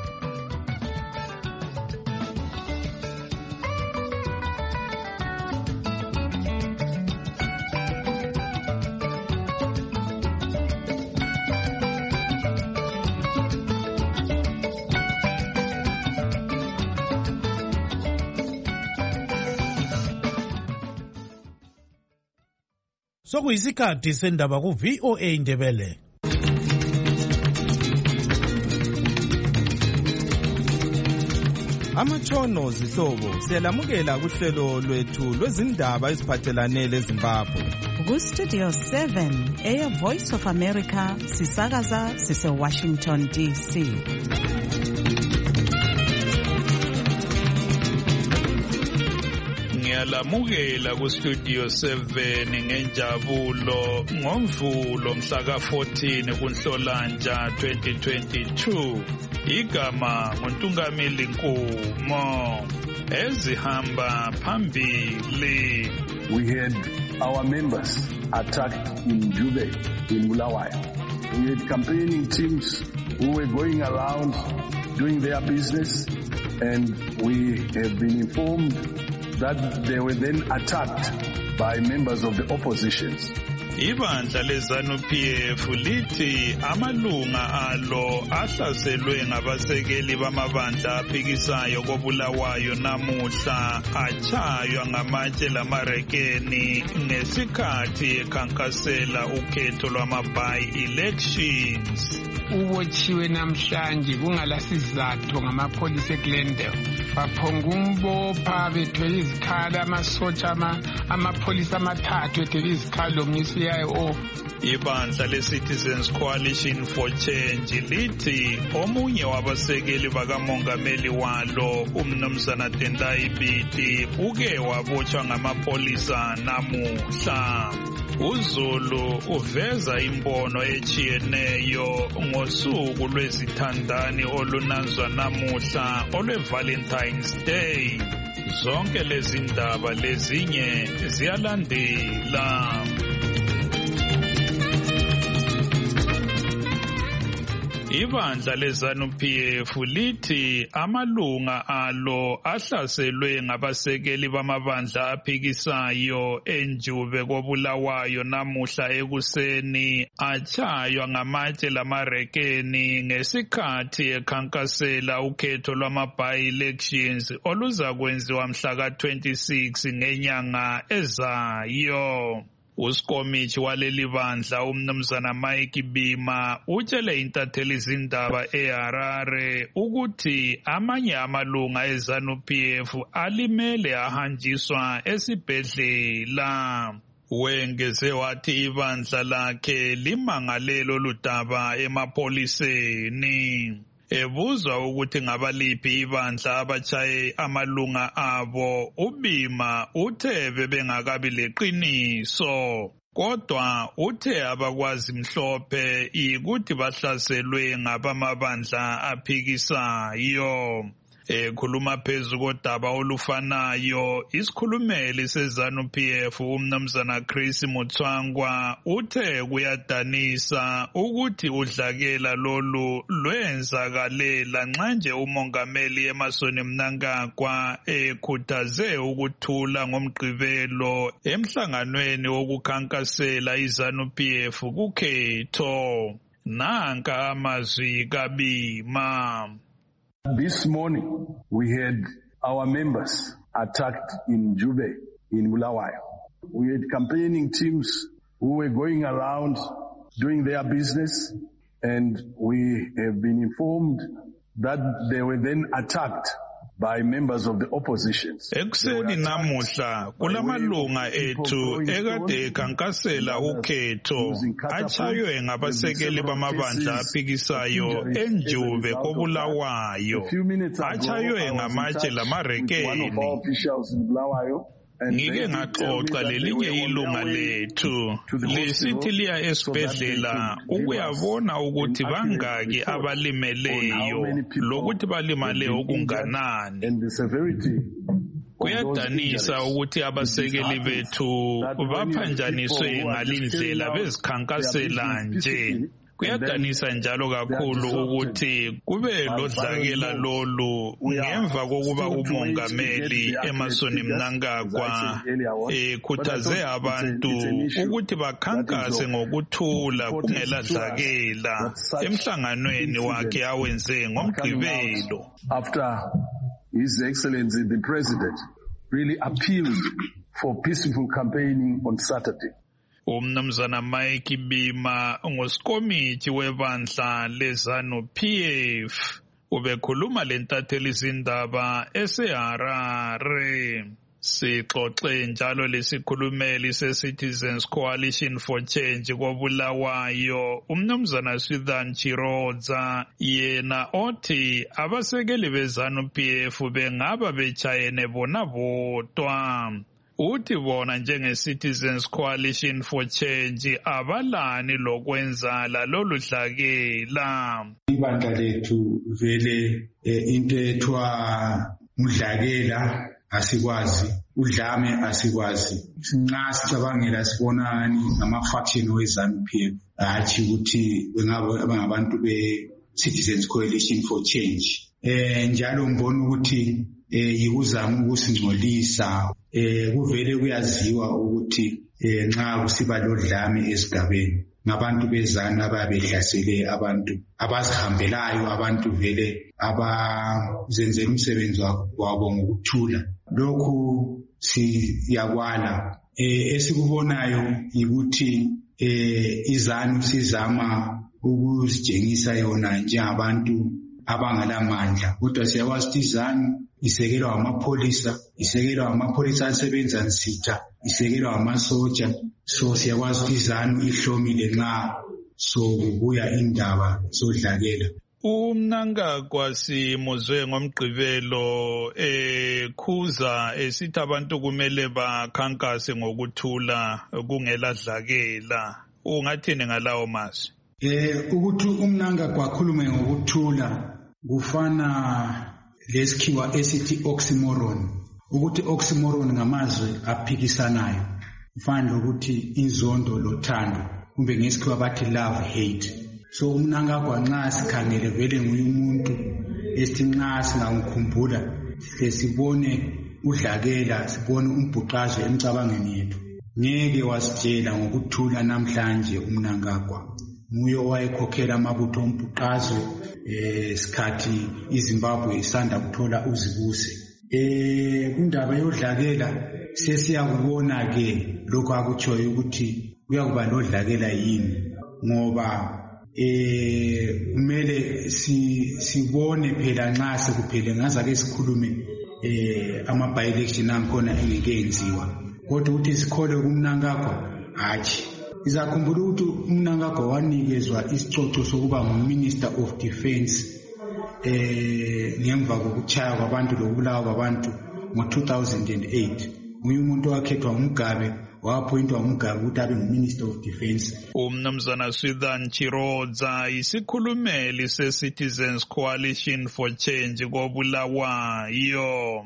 Sokuyisikhathi sendaba ku V O A Indebele. Amatshono zihlobo siyalamukela kuhlelo lwethu lwezindaba eziphathelane leZimbabwe. Ku Studio seven eya Voice of America sisakaza sise Washington D C. Ngiyalamukela ku Studio seven ngenjabulo ngoMvulo mhla ka fourteen kuNhlolanja twenty twenty-two. Igama nguNtungameli Nkumo. Ezihamba phambili. We had our members attacked in Jube, in Bulawayo. We had campaigning teams who were going around doing their business, and we have been informed that they were then attacked by members of the oppositions. Ibandla leZANU-P F lithi amalunga alo ahlaselwe ngabasekeli bamabandla aphikisayo koBulawayo namuhla achaywa ngamatshe lamarekeni ngesikhathi ekhankasela ukhetho lwama-by-elections. Ubotshiwe namhlanje kungalasizathu ngamapholisa eGlendale. Baphonga umbopha bethwele izikhala amasotsha amapholisa amathathu ethwele izikhalo umnyisi yayo. Ibandla le-Citizens Coalition for Change lithi omunye wabasekeli bakamongameli walo umnumzana Tendai Biti uke wabotshwa ngamapolisa namuhla. uZulu uveza imbono echiyeneyo ngosuku lwezithandani olunanzwa namuhla olwe-Valentine's Day. Zonke lezi ndaba lezinye ziyalandela. Ibandla leZANU-P F lithi amalunga alo ahlaselwe ngabasekeli bamabandla aphikisayo enjube koBulawayo namuhla ekuseni achaywa ngamatshe lamarekeni ngesikhathi ekhankasela ukhetho lwama-by-elections oluza kwenziwa mhla ka twenty-six ngenyanga ezayo. Usikomithi waleli bandla umnumzana Mike Bima utshele intatheli izindaba eHarare ukuthi amanye amalunga eZANU-P F alimele ahanjiswa esibhedlela. Wengeze wathi ibandla lakhe limangalelo ludaba emapoliseni. Ebuzwa ukuthi ngabaliphi ibandla abachaye amalunga abo, uBima uthe bebengakabi leqiniso. Kodwa uthe abakwazi mhlophe ikuthi bahlaselwe ngabamabandla aphikisayo. Ekhuluma phezu kodaba olufanayo, isikhulumeli seZANU-P F umnumzana Chris Mutswangwa uthe kuyadanisa ukuthi udlakela lolu lwenzakalela nxa nje umongameli Emmerson Mnangagwa ekhuthaze ukuthula ngomgqibelo emhlanganweni wokukhankasela iZANU-P F kukhetho. Nanka amazwi kaBima. This morning, we had our members attacked in Jube, in Bulawayo. We had campaigning teams who were going around doing their business, and we have been informed that they were then attacked by members of the opposition. Ekuseni namuhla kulamalunga ethu ekade ekhankasela ukhetho achaywe ngabasekeli bamabandla aphikisayo enjuve koBulawayo, achaywe ngamatshe lamarekeni. Ngike ngaxoxa lelinye ilunga lethu lisithi liya esibhedlela ukuyabona ukuthi bangaki abalimeleyo lokuthi balimale okunganani. Kuyadanisa ukuthi abasekeli bethu baphanjaniswe ngalindlela bezikhankasela nje. Kuyadanisa njalo kakhulu ukuthi kube lodlakela lolu ngemva kokuba umongameli Emmerson Mnangagwa ekhuthaze abantu ukuthi bakhankase ngokuthula kungela dlakela emhlanganweni wakhe awenze ngoMgqibelo. After His Excellency the President really appealed for peaceful campaigning on Saturday. Umnumzana Mike Bima ngosikomithi webandla leZANU P F ubekhuluma lentatheli izindaba eseHarare. Sixoxe njalo lesikhulumeli se-Citizens Coalition for Change koBulawayo umnumzana Swithan Chirodza, yena othi abasekeli beZANU P F bengaba betshayene bona bodwa. Uthi bona njenge-Citizens Coalition for Change abalani lokwenza lolu dlakela. Ibandla lethu vele into ethwa udlakela asikwazi, udlame asikwazi. Nxa sicabangela sibonani ngama-faction weZANU P F hatshi ukuthi bengabantu be-Citizens Coalition for Change. Eh njalo mbona ukuthi yikuzama ukusingcolisa. Eh kuvele kuyaziwa ukuthi nxa kusiba lodlame esigabeni ngabantu beZANU ababehlasele abantu abazihambelayo, abantu vele abazenzela umsebenzi wabo ngokuthula. Lokhu siyakwala. Eh esikubonayo yikuthi eh iZANU sizama ukuzitshengisa yona njengabantu abangalamandla, kodwa siyakwazi ukuthi iZANU isekelwa amapolisa, isekelwa amapolisa asebenza nsitha, isekelwa amasotsha. So siyakwazi ukuthi iZANU ihlomile nxa sokubuya indaba zodlakela. UMnangagwa simuzwe ngoMgqibelo ekhuza esithi abantu kumele bakhankase ngokuthula kungela dlakela. Ungathini ngalawo mazwi? Eh ukuthi uMnangagwa akhulume ngokuthula kufana lesikhiwa esithi oxymoron, ukuthi oxymoron ngamazwi aphikisanayo, kufana lokuthi inzondo lothando, kumbe ngesikhiwa bathi love hate. So uMnangagwa nxa sikhangele vele nguye umuntu esithi nxa singakukhumbula sibone udlakela, sibone umbhuqazwe emcabangweni yethu. Ngeke wasitshela ngokuthula namhlanje uMnangagwa. Nguye owayekhokhela amabutho ombhuqazwe eh sikhathi iZimbabwe isanda kuthola uzibuse. Eh kundaba yodlakela sesiyakubona ke lokho akutshoyo ukuthi kuyakuba lodlakela yini, ngoba eh kumele si sibone phela nxa sekuphele ngaza ke sikhulume eh ama by election ankhona engeke enziwa, kodwa ukuthi sikhole kuMnangagwa hatshi. Izakhumbula ukuthi uMnangagwa wanikezwa isicoco sokuba nguMinister of Defence eh ngemva kokuchaya kwabantu lokubulawa kwabantu ngo-two thousand eight. Nguye umuntu owakhethwa uMugabe, waphointwa uMugabe ukuthi abe nguMinister of Defence. Umnumzana Swithan Chirodza isikhulumeli se-Citizens Coalition for Change koBulawayo.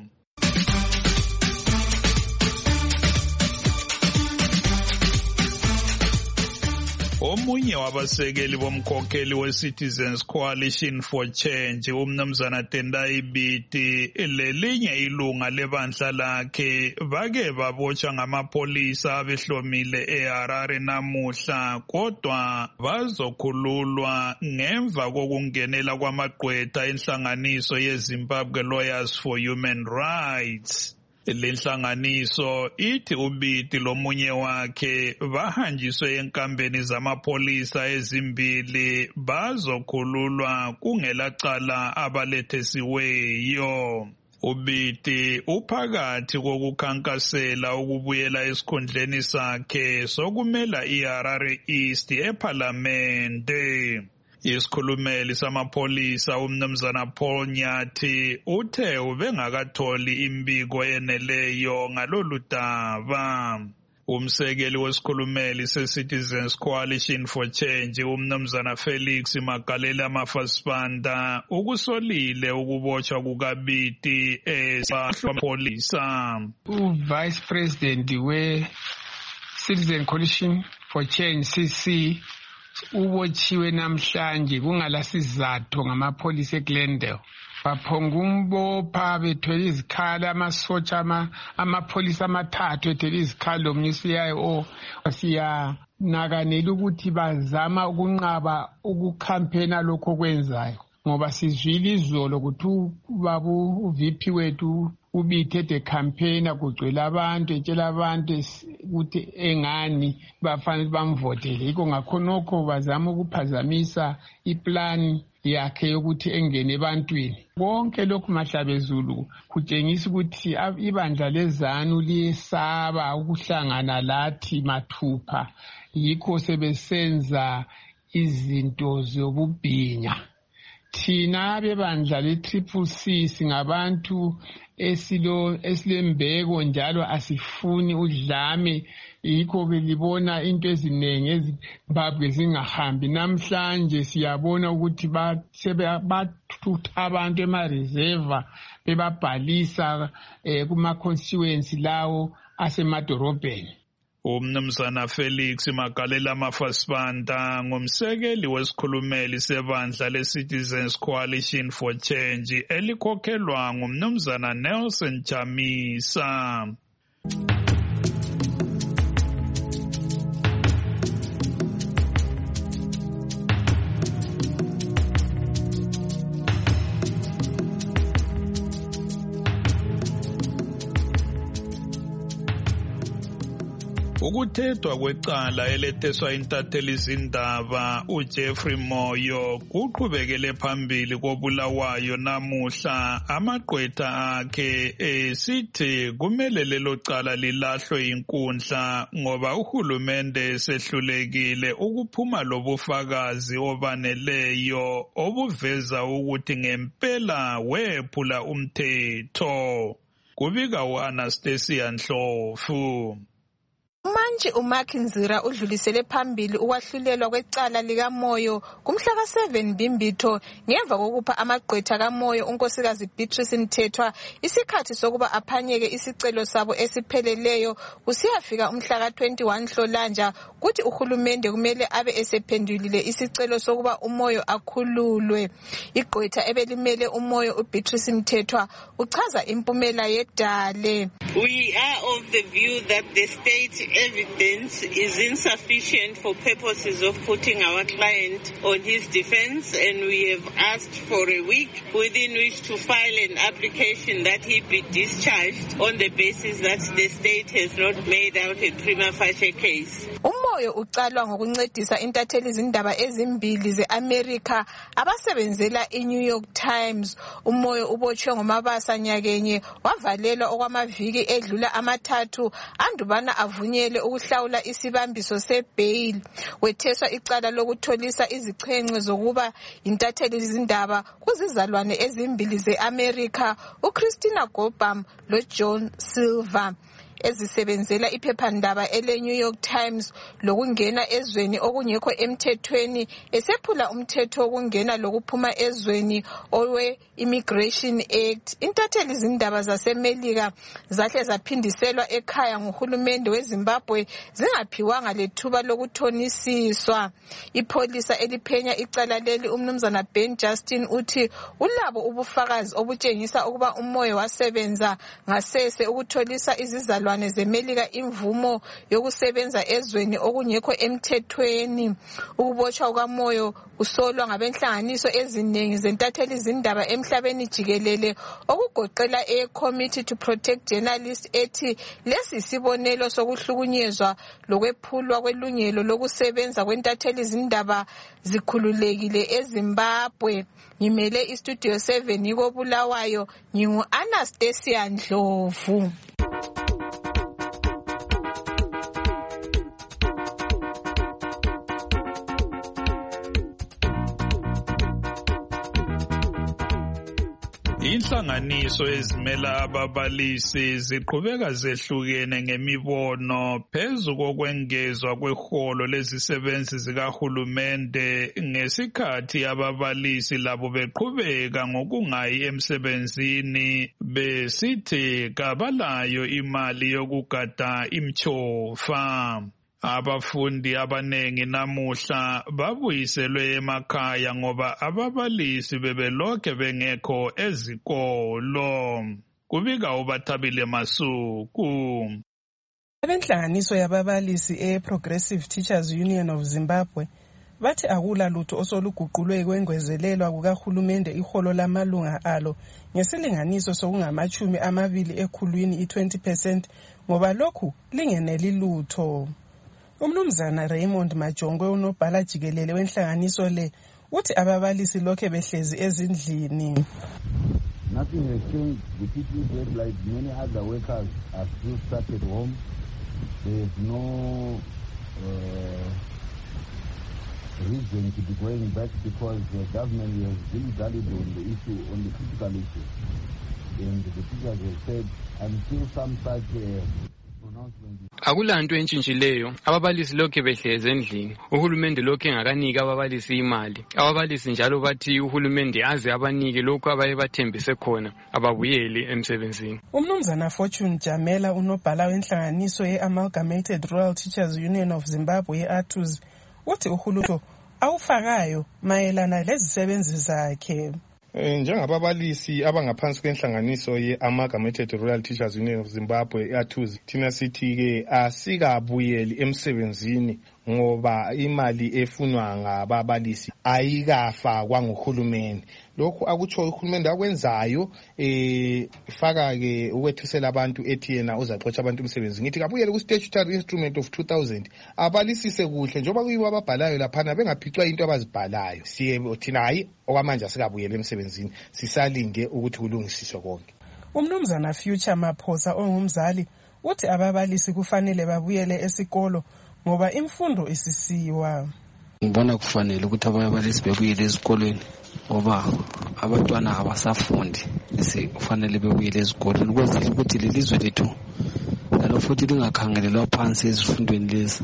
Omunye wabasekeli bomkhokheli we-Citizens Coalition for Change umnumzana Tendai Biti lelinye ilunga lebandla lakhe bake babotshwa ngamapolisa abehlomile eHarare namuhla, kodwa bazokhululwa ngemva kokungenela kwamagqwetha enhlanganiso yeZimbabwe Lawyers for Human Rights. Lenhlanganiso ithi uBiti lomunye wakhe bahanjiswe enkambeni zamapolisa ezimbili bazokhululwa kungelacala abalethesiweyo. uBiti uphakathi kokukhankasela ukubuyela esikhundleni sakhe sokumela iHarare East eParlamente. Isikhulumeli samapholisa umnumzana Paul Nyathi uthe ubengakatholi imbiko eneleyo ngalolu daba. Umsekeli wesikhulumeli se-Citizens Coalition for Change umnumzana Felix Magalela Mafasibanda ukusolile ukubotshwa kukaBiti esapholisa. U-Vice President we-Citizen Coalition for Change C C ubotshiwe namhlanje kungalasizathu ngamapholisa eGlendale. Baphonga umbopha bethwele izikhala amasotsha amapholisa amathathu ethwele izikhala omunye C I O. Siyanakanela ukuthi bazama ukunqaba ukukhampena lokho okwenzayo ngoba sizwile izolo ukuthi ubabu U-V P wethu uBiti ethe campaign kugcwele abantu etshela abantu ukuthi engani bafanele bamvotele. Yiko ngakhonokho bazama ukuphazamisa iplan yakhe yokuthi engene ebantwini. Konke lokhu Mahlabezulu kutshengisa ukuthi ibandla leZANU liyesaba ukuhlangana lathi mathupha. Yikho sebesenza izinto zobubhinya. Thina bebandla le-Triple C singabantu esilo esilembeko njalo asifuni udlame. Yikho belibona into eziningi ezimbabwe zingahambi. Namhlanje siyabona ukuthi bathutha abantu ema-reserve bebabhalisa kuma-constituency lawo asemadorobheni. Umnumzana Felix Magalela Mafasibanda ngumsekeli wesikhulumeli sebandla le-Citizens Coalition for Change elikhokhelwa ngumnumzana Nelson Chamisa. Ukuthethwa kwecala eletheswa intatheli izindaba uJeffrey Moyo kuqhubekele phambili kobulawayo namuhla. Amagqwetha akhe esithi kumele lelo cala lilahlwe inkundla ngoba uhulumende sehlulekile ukuphuma lobufakazi obaneleyo obuveza ukuthi ngempela wephula umthetho. Kubika u-Anastasia Ndlovu. Manje uMark Nzira udlulisele phambili ukwahlulelwa kwecala likaMoyo kumhla ka seven Bhimbitho ngemva kokupha amagqwetha kaMoyo unkosikazi Beatrice Mthethwa isikhathi sokuba aphanyeke isicelo sabo esipheleleyo kusiyafika umhla ka twenty-one Nhlolanja kuthi uhulumende kumele abe esephendulile isicelo sokuba uMoyo akhululwe. Igqwetha ebelimele uMoyo uBeatrice Mthethwa uchaza impumela yedale. We are of the view that the state evidence is insufficient for purposes of putting our client on his defense, and we have asked for a week within which to file an application that he be discharged on the basis that the state has not made out a prima facie case. uMoyo ucalwa ngokuncedisa intatheli izindaba ezimbili ze-America abasebenzela iNew York Times. uMoyo ubotshwe ngomabasa nyakenye wavalelwa okwamaviki edlula amathathu andubana avunyele ukuhlawula isibambiso sebail. Wetheswa icala lokutholisa izichenqe zokuba intatheli izindaba kuzizalwane ezimbili ze-America uChristina Gobham loJohn Silver ezisebenzela iphephandaba ele-New York Times lokungena ezweni okungekho emthethweni esephula umthetho wokungena lokuphuma ezweni owe-Immigration Act. Intatheli izindaba zaseMelika zahle zaphindiselwa ekhaya nguhulumende weZimbabwe zingaphiwanga lethuba lokuthonisiswa. Ipholisa eliphenya icala leli umnumzana Ben Justin uthi ulabo ubufakazi obutshengisa ukuba uMoyo wasebenza ngasese ukutholisa izizalwane zizalwane zemelika imvumo yokusebenza ezweni okungekho emthethweni. Ukubotshwa kukaMoyo kusolwa ngabenhlanganiso eziningi zentatheli izindaba emhlabeni jikelele okugoqela e-Committee to Protect Journalists ethi lesi isibonelo sokuhlukunyezwa lokwephulwa kwelungelo lokusebenza kwentatheli izindaba zikhululekile eZimbabwe. Ngimele iStudio seven yiko Bulawayo, ngingu Anastasia Ndlovu. Inhlanganiso ezimela ababalisi ziqhubeka zehlukene ngemibono phezu kokwengezwa kweholo lezisebenzi zikahulumende ngesikhathi ababalisi labo beqhubeka ngokungayi emsebenzini besithi kabalayo imali yokugada imchofa. Abafundi abanengi namuhla babuyiselwe emakhaya ngoba ababalisi bebelokhe bengekho ezikolo. Kubika uBathabile Masuku. Abenhlanganiso yababalisi e-Progressive Teachers Union of Zimbabwe bathi akula lutho osoluguqulwe kwengwezelelwa kukahulumende iholo lamalunga alo ngesilinganiso sokungamachumi amabili ekhulwini i-twenty percent ngoba lokhu lingeneli lutho. Umnumzana Raymond Majongwe unobhala jikelele wenhlanganiso le uthi ababalisi lokhe behlezi ezindlini. Nothing has changed. The P T E said like many other workers are still stuck at home. There is no uh, reason to be going back because the government has been valid on the issue, on the critical issue. And the teachers have said until some such uh, akulanto entshintshileyo, ababalisi lokhe behleze endlini. Uhulumende lokhe engakanika ababalisi imali. Ababalisi njalo bathi uhulumende aze abanike lokho abaye bathembise khona ababuyeli emsebenzini. Umnumzana Fortune Jamela unobhala wenhlanganiso ye-Amalgamated Rural Teachers Union of Zimbabwe ye-ATUZ uthi uhulumende awufakayo mayelana lezisebenzi zakhe. Njengababalisi abangaphansi kwenhlanganiso ye-Amalgamated Rural Teachers Union of Zimbabwe e-ATUZ thina sithi-ke asikabuyeli emsebenzini ngoba imali efunwa ngababalisi ayikafakwa nguhulumeni. Lokhu akutsho uhulumende akwenzayo eh faka ke ukwethusela abantu ethi yena uzaxotsha abantu emsebenzini. Ngithi kabuyele ku statutory instrument of two thousand abalisise kuhle njengoba kuyibo ababhalayo laphana bengaphicwa into abazibhalayo. Siye thina hayi okwamanje asikabuyele emsebenzini, sisalinde ukuthi kulungisiswe konke. Umnumzana Future Maphosa ongumzali uthi ababalisi kufanele babuyele esikolo ngoba imfundo isisiwa. Ngibona kufanele ukuthi ababalisi bebuyele ezikolweni ngoba abantwana abasafundi, kufanele bebuyele ezikolweni ukwenzela ukuthi lelizwe lethu nalo futhi lingakhangelelwa phansi ezifundweni lezi.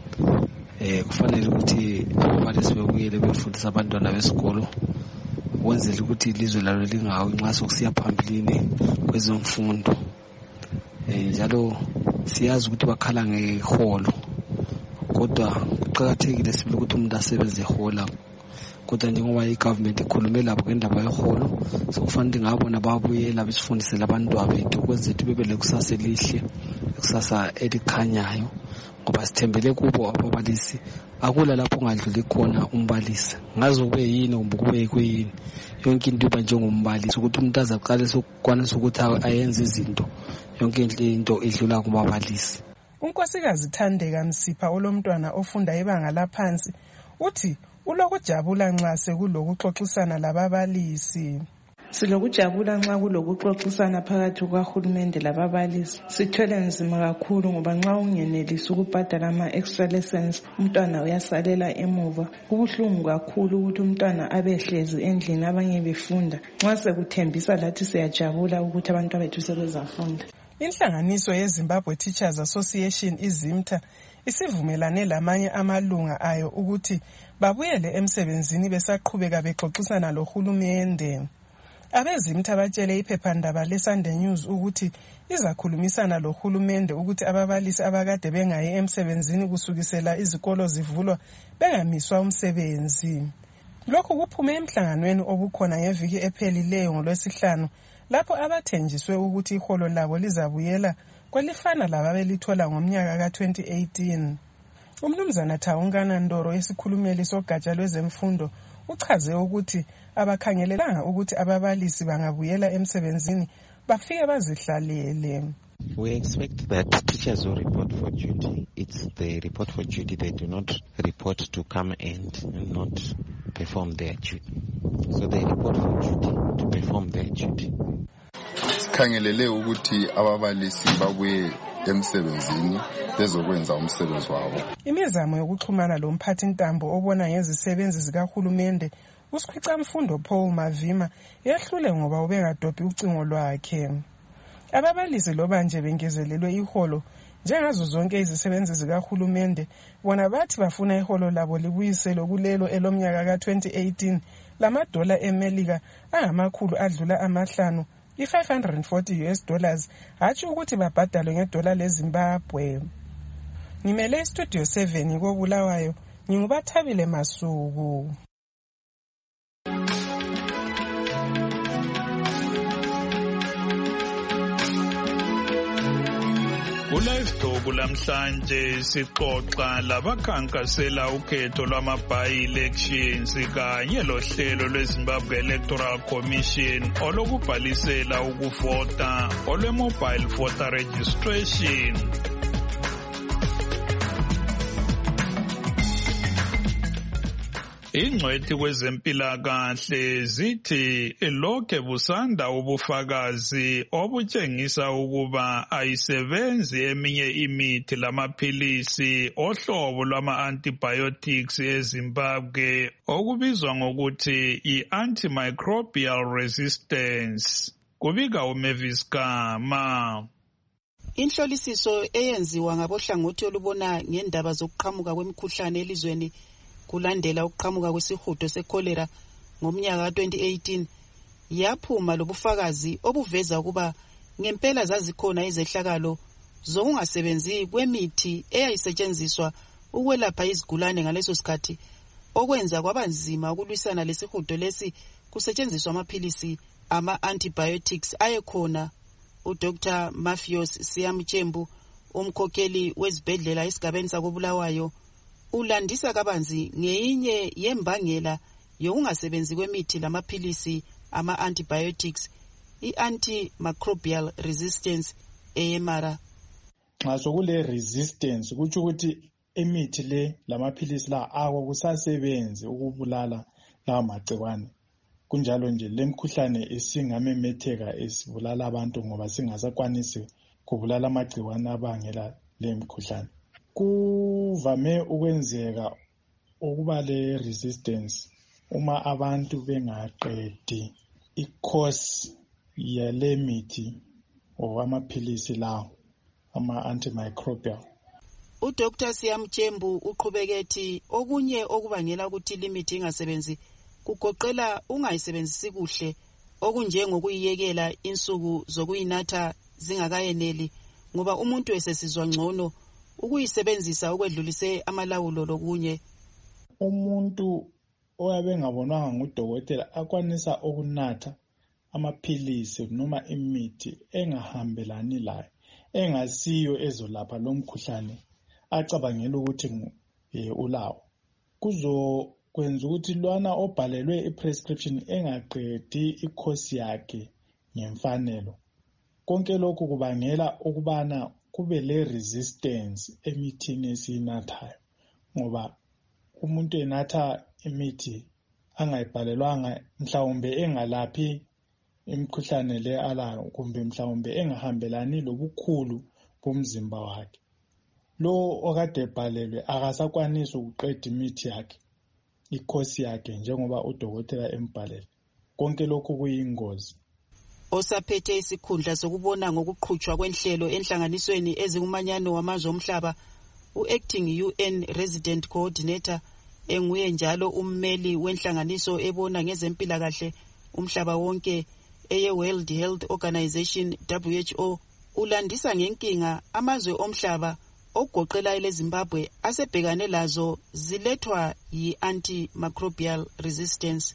Eh kufanele ukuthi ababalisi bebuyele befundisa abantwana besikolo ukwenzela ukuthi ilizwe lalo lingawi nxa sokusiya phambili kwezemfundo. Eh njalo siyazi ukuthi bakhala ngeholo kodwa kuqakathekile sibili ukuthi umuntu asebenze ehola, kodwa njengoba i-government ikhulume labo ngendaba yeholo sokufanele ngabona babuyela besifundisela abantwana bethu ukwenzela ukuthi bebe lekusasa elihle, lekusasa elikhanyayo ngoba sithembele kubo ababalisi. Akula lapho ungadluli khona umbalisi ngaze kube yini kumbe kube kuyini, yonke into iba njengombalisi ukuthi umuntu azaqale sokukwanisa ukuthi ayenze izinto, yonke into idlula kubabalisi. Unkosikazi Thandeka Msipha olomntwana ofunda ibanga laphansi uthi ulokujabula nxa sekulokuxoxisana lababalisi. Silokujabula nxa kulokuxoxisana phakathi kukahulumende lababalisi. Sithwele nzima kakhulu ngoba nxa ungenelisi ukubhadala ama-extra lessons umntwana uyasalela emuva. Kubuhlungu kakhulu ukuthi umntwana abehlezi endlini abanye befunda. Nxa sekuthembisa lathi siyajabula ukuthi abantu bethu sebezafunda. Inhlanganiso yeZimbabwe Teachers Association izimta isivumelane lamanye amalunga ayo ukuthi babuyele emsebenzini besaqhubeka bexoxisana lohulumende. Abezimta batshele iphephandaba leSunday News ukuthi izakhulumisana lohulumende ukuthi ababalisi abakade bengayi emsebenzini kusukisela izikolo zivulwa bengamiswa umsebenzi. Lokhu kuphume emhlanganweni obukhona ngeviki ephelileyo ngoLwesihlanu lapho abathenjiswe ukuthi iholo labo lizabuyela kwalifana laba belithola ngomnyaka ka twenty eighteen. Umnumzana Thawungana Ndoro esikhulumeli sogatsha lwezemfundo uchaze ukuthi abakhangelelanga ukuthi ababalisi bangabuyela emsebenzini bafike bazihlalele. We expect that teachers will report for duty. It's the report for duty. They do not report to come and not perform their duty. So they report for duty to perform their duty. Sikhangelele ukuthi ababalisi babuye emsebenzini bezokwenza umsebenzi wabo. Imizamo yokuxhumana lo mphathi ntambo obona ngezisebenzi zikahulumende uSikhwicamfundo Paul Mavima yehlule ngoba ubengadobhi ucingo lwakhe. Ababalisi loba nje bengezelelwe iholo njengazo zonke izisebenzi zikahulumende bona bathi bafuna iholo labo libuyiselo kulelo elomnyaka ka twenty eighteen lamadola eMelika angamakhulu adlula amahlanu i-five hundred forty US dollars hatshi ukuthi babhadalwe ngedola leZimbabwe. Ngimele istudio seven koBulawayo ngingubathabile Masuku. Kulesithobu lamhlanje sixoxa labakhankasela ukhetho lwama-by-elections kanye lohlelo lweZimbabwe Electoral Commission olokubhalisela ukuvota olwe-mobile voter registration. Ingcwethi kwezempilakahle zithi lokhe busanda ubufakazi obutshengisa ukuba ayisebenzi eminye imithi lamaphilisi ohlobo lwama-antibiotics eZimbabwe okubizwa ngokuthi i-antimicrobial resistance. Kubika uMavis Kama. Inhlolisiso eyenziwa ngabohlangothi olubona ngendaba zokuqhamuka kwemikhuhlane elizweni kulandela ukuqhamuka kwesihudo secholera ngomnyaka ka twenty eighteen yaphuma lobufakazi obuveza ukuba ngempela zazikhona izehlakalo zokungasebenzi kwemithi eyayisetshenziswa ukwelapha izigulane ngaleso sikhathi okwenza kwabanzima ukulwisana lesihudo lesi kusetshenziswa amaphilisi ama-antibiotics ayekhona. uDr Mafios Siyamchembu umkhokheli wezibhedlela esigabeni sakoBulawayo ulandisa kabanzi ngeyinye yembangela yokungasebenzi kwemithi lamaphilisi ama-antibiotics i-antimicrobial resistance eyemara. Nxa sokule resistance kutsho ukuthi imithi le lamaphilisi la akho kusasebenzi ukubulala lawa magciwane. Kunjalo nje lemkhuhlane isingamemetheka esibulala abantu ngoba singasakwanisi kubulala amagciwane abangela lemkhuhlane. Kuvame ukwenzeka ukuba le resistance uma abantu bengaqedi i-course yale mithi okwamaphilisi lawo ama-antimicrobial. uDr Siyamchembu uqhubeketi okunye okubangela ukuthi limithi ingasebenzi kugoqela ungayisebenzisi kuhle okunjengokuyiyekela insuku zokuyinatha zingakayeneli ngoba umuntu esesizwa ngcono ukuyisebenzisa ukwedlulise amalawulo lokunye. Umuntu oyabe ngabonwanga ngudokotela akwanisa ukunatha amaphilisi noma imithi engahambelani laye engasiyo ezolapha lo mkhuhlane acabangela ukuthi ulawo. Kuzo kwenza ukuthi lwana obhalelwe i-prescription engaqedi ikhosi yakhe ngemfanelo. Konke lokhu kubangela ukubana kube le resistance emithini esiyinathayo ngoba umuntu enatha imithi angayibhalelwanga mhlawumbe engalaphi imikhuhlane le alayo kumbe mhlawumbe engahambelani lobukhulu bomzimba wakhe. Lo okade ebhalelwe akasakwanisi ukuqeda imithi yakhe ikhosi yakhe njengoba udokotela embhalele. Konke lokhu kuyingozi. Osaphethe isikhundla sokubona ngokuqhutshwa kwenhlelo enhlanganisweni ezikumanyano wamazwe omhlaba u-acting U N resident coordinator enguye njalo ummeli wenhlanganiso ebona ngezempilakahle umhlaba wonke eye World Health Organization W H O ulandisa ngenkinga amazwe omhlaba okugoqela eleZimbabwe asebhekane lazo zilethwa yi-antimicrobial resistance.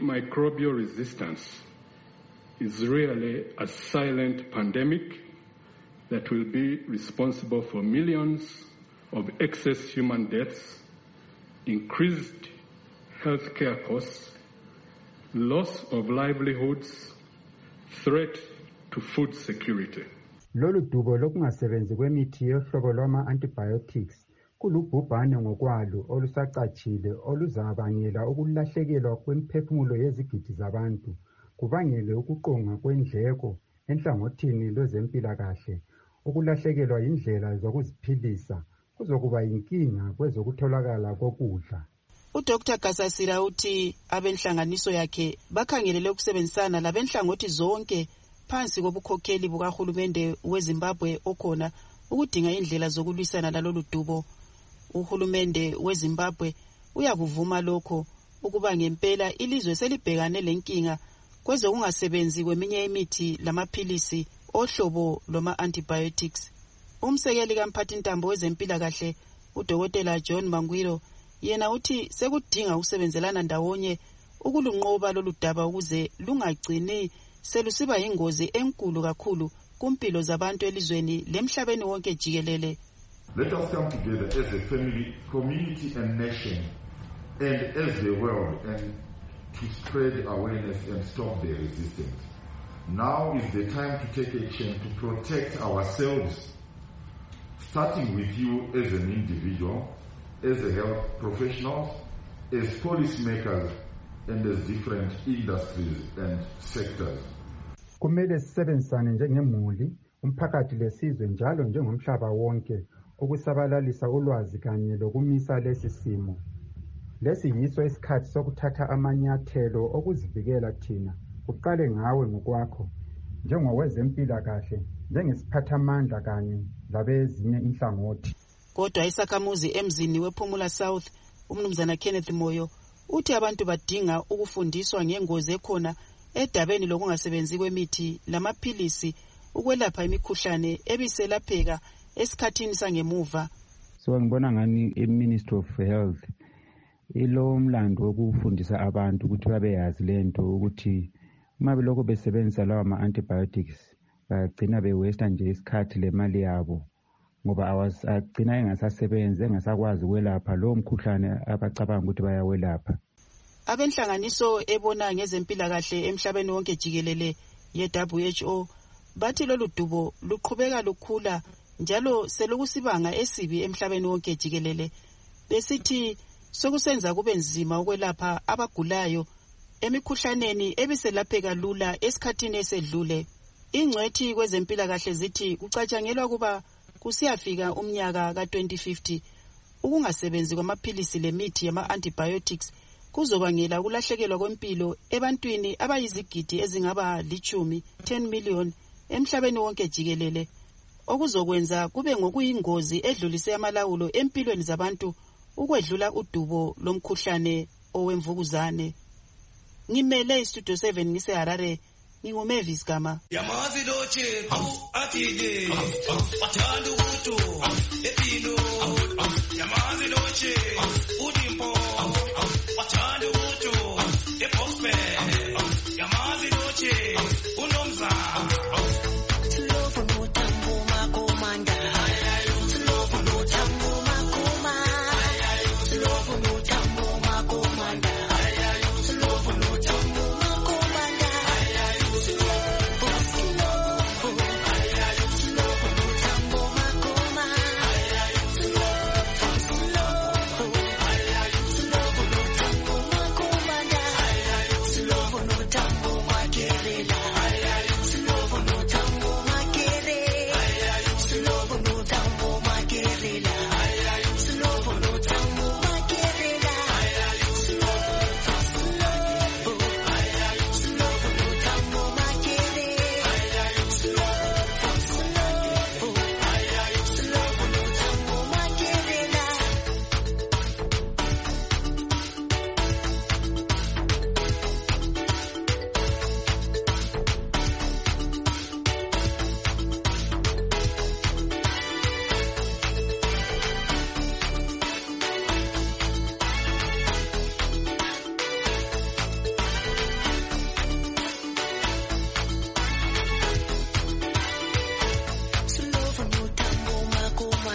Antimicrobial resistance is really a silent pandemic that will be responsible for millions of excess human deaths, increased healthcare costs, loss of livelihoods, threat to food security. Lolu dubo lokungasebenzi kwemithi yohlobo lwama-antibiotics kulubhubhane ngokwalo olusacatshile oluzabangela ukulahlekelwa kwemiphefumulo yezigidi zabantu, kubangele ukuqonga kwendleko enhlangothini lwezempilakahle, ukulahlekelwa indlela zokuziphilisa, kuzokuba yinkinga kwezokutholakala kokudla. uDr Gasasira uthi abenhlanganiso yakhe bakhangelele ukusebenzisana labenhlangothi zonke phansi kobukhokheli bukahulumende weZimbabwe okhona ukudinga indlela zokulwisana lalolu dubo. Uhulumende weZimbabwe uyakuvuma lokho ukuba ngempela ilizwe selibhekane lenkinga kwezokungasebenzi kweminye imithi lamaphilisi ohlobo lwama-antibiotics. Umsekeli kamphathintambo wezempilakahle uDokotela John Mangwiro yena uthi sekudinga ukusebenzelana ndawonye ukulunqoba lolu daba ukuze lungagcini selusiba yingozi enkulu kakhulu kumpilo zabantu elizweni lemhlabeni wonke jikelele. Let us come together as a family, community and nation and as the world and to spread awareness and stop the resistance. Now is the time to take action to protect ourselves, starting with you as an individual, as a health professionals, as policymakers, and as different industries and sectors. Kumele sisebenzisane njengemuli, umphakathi lesizwe njalo njengomhlaba wonke ukusabalalisa ulwazi kanye lokumisa lesi simo. Lesi yiso isikhathi sokuthatha amanyathelo okuzivikela thina. Uqale ngawe ngokwakho njengowezempilakahle, njengesiphathamandla kanye labezinye inhlangothi. Kodwa isakhamuzi emzini wePhumula South umnumzana Kenneth Moyo uthi abantu badinga ukufundiswa ngengozi ekhona edabeni lokungasebenzi kwemithi lamaphilisi ukwelapha imikhuhlane ebiselapheka esikhathini sangemuva. So ngibona ngani iMinistry of Health ilo umlando wokufundisa abantu ukuthi babeyazi lento ukuthi uma beloko besebenzisa lawa ama-antibiotics bagcina bewesta nje isikhathi lemali yabo ngoba awagcina engasasebenzi engasakwazi ukwelapha lowo mkhuhlane abacabanga ukuthi bayawelapha. Abenhlanganiso ebona ngezempilakahle emhlabeni wonke jikelele ye-W H O bathi lolu dubo luqhubeka lukhula njalo selokusibanga esibi emhlabeni wonke jikelele, besithi sokusenza kube nzima ukwelapha abagulayo emikhuhlaneni ebiselapheka lula esikhathini esedlule. Ingcwethi kwezempilakahle zithi kucatshangelwa kuba kusiyafika umnyaka ka twenty fifty ukungasebenzi kwamaphilisi lemithi yama-antibiotics kuzobangela ukulahlekelwa kwempilo ebantwini abayizigidi ezingaba lichumi ten million emhlabeni wonke jikelele, okuzokwenza kube ngokuyingozi edlulise amalawulo empilweni zabantu ukwedlula udubo lomkhuhlane owemvukuzane. Ngimele iStudio seven ngiseHarare, nginguMavis Gama. Yamazi loche atide wathanda ukuthi epilo yamazi loche udimpo wathanda ukuthi ePospe yamazi loche unomza Makoma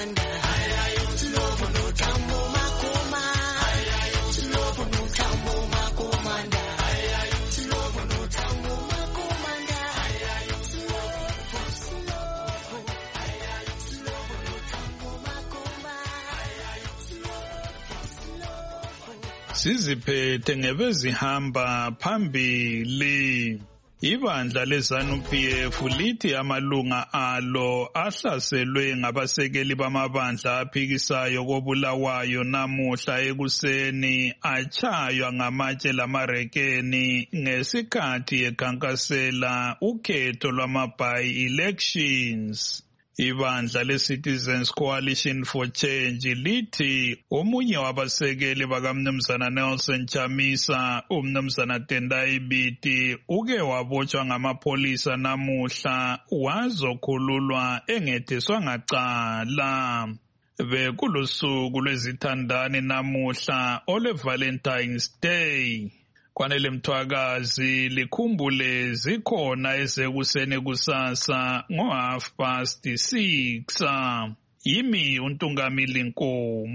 Siziphethe ngebezihamba phambili. Ibandla leZANU-P F lithi amalunga alo ahlaselwe ngabasekeli bamabandla aphikisayo koBulawayo namuhla ekuseni atshaywa ngamatshe lamarekeni ngesikhathi ekhankasela ukhetho lwama-by-elections. Ibandla le-Citizens Coalition for Change lithi omunye wabasekeli bakamnumzana Nelson Chamisa, umnumzana Tendai Biti, uke wabotshwa ngamapolisa namuhla wazokhululwa engethiswa ngacala. Bekulusuku lwezithandani namuhla ole-Valentine's Day. Kwanele Mthwakazi likhumbule zikhona esekuseni kusasa ngo half past six. Yimi uNtungamili Nkomo.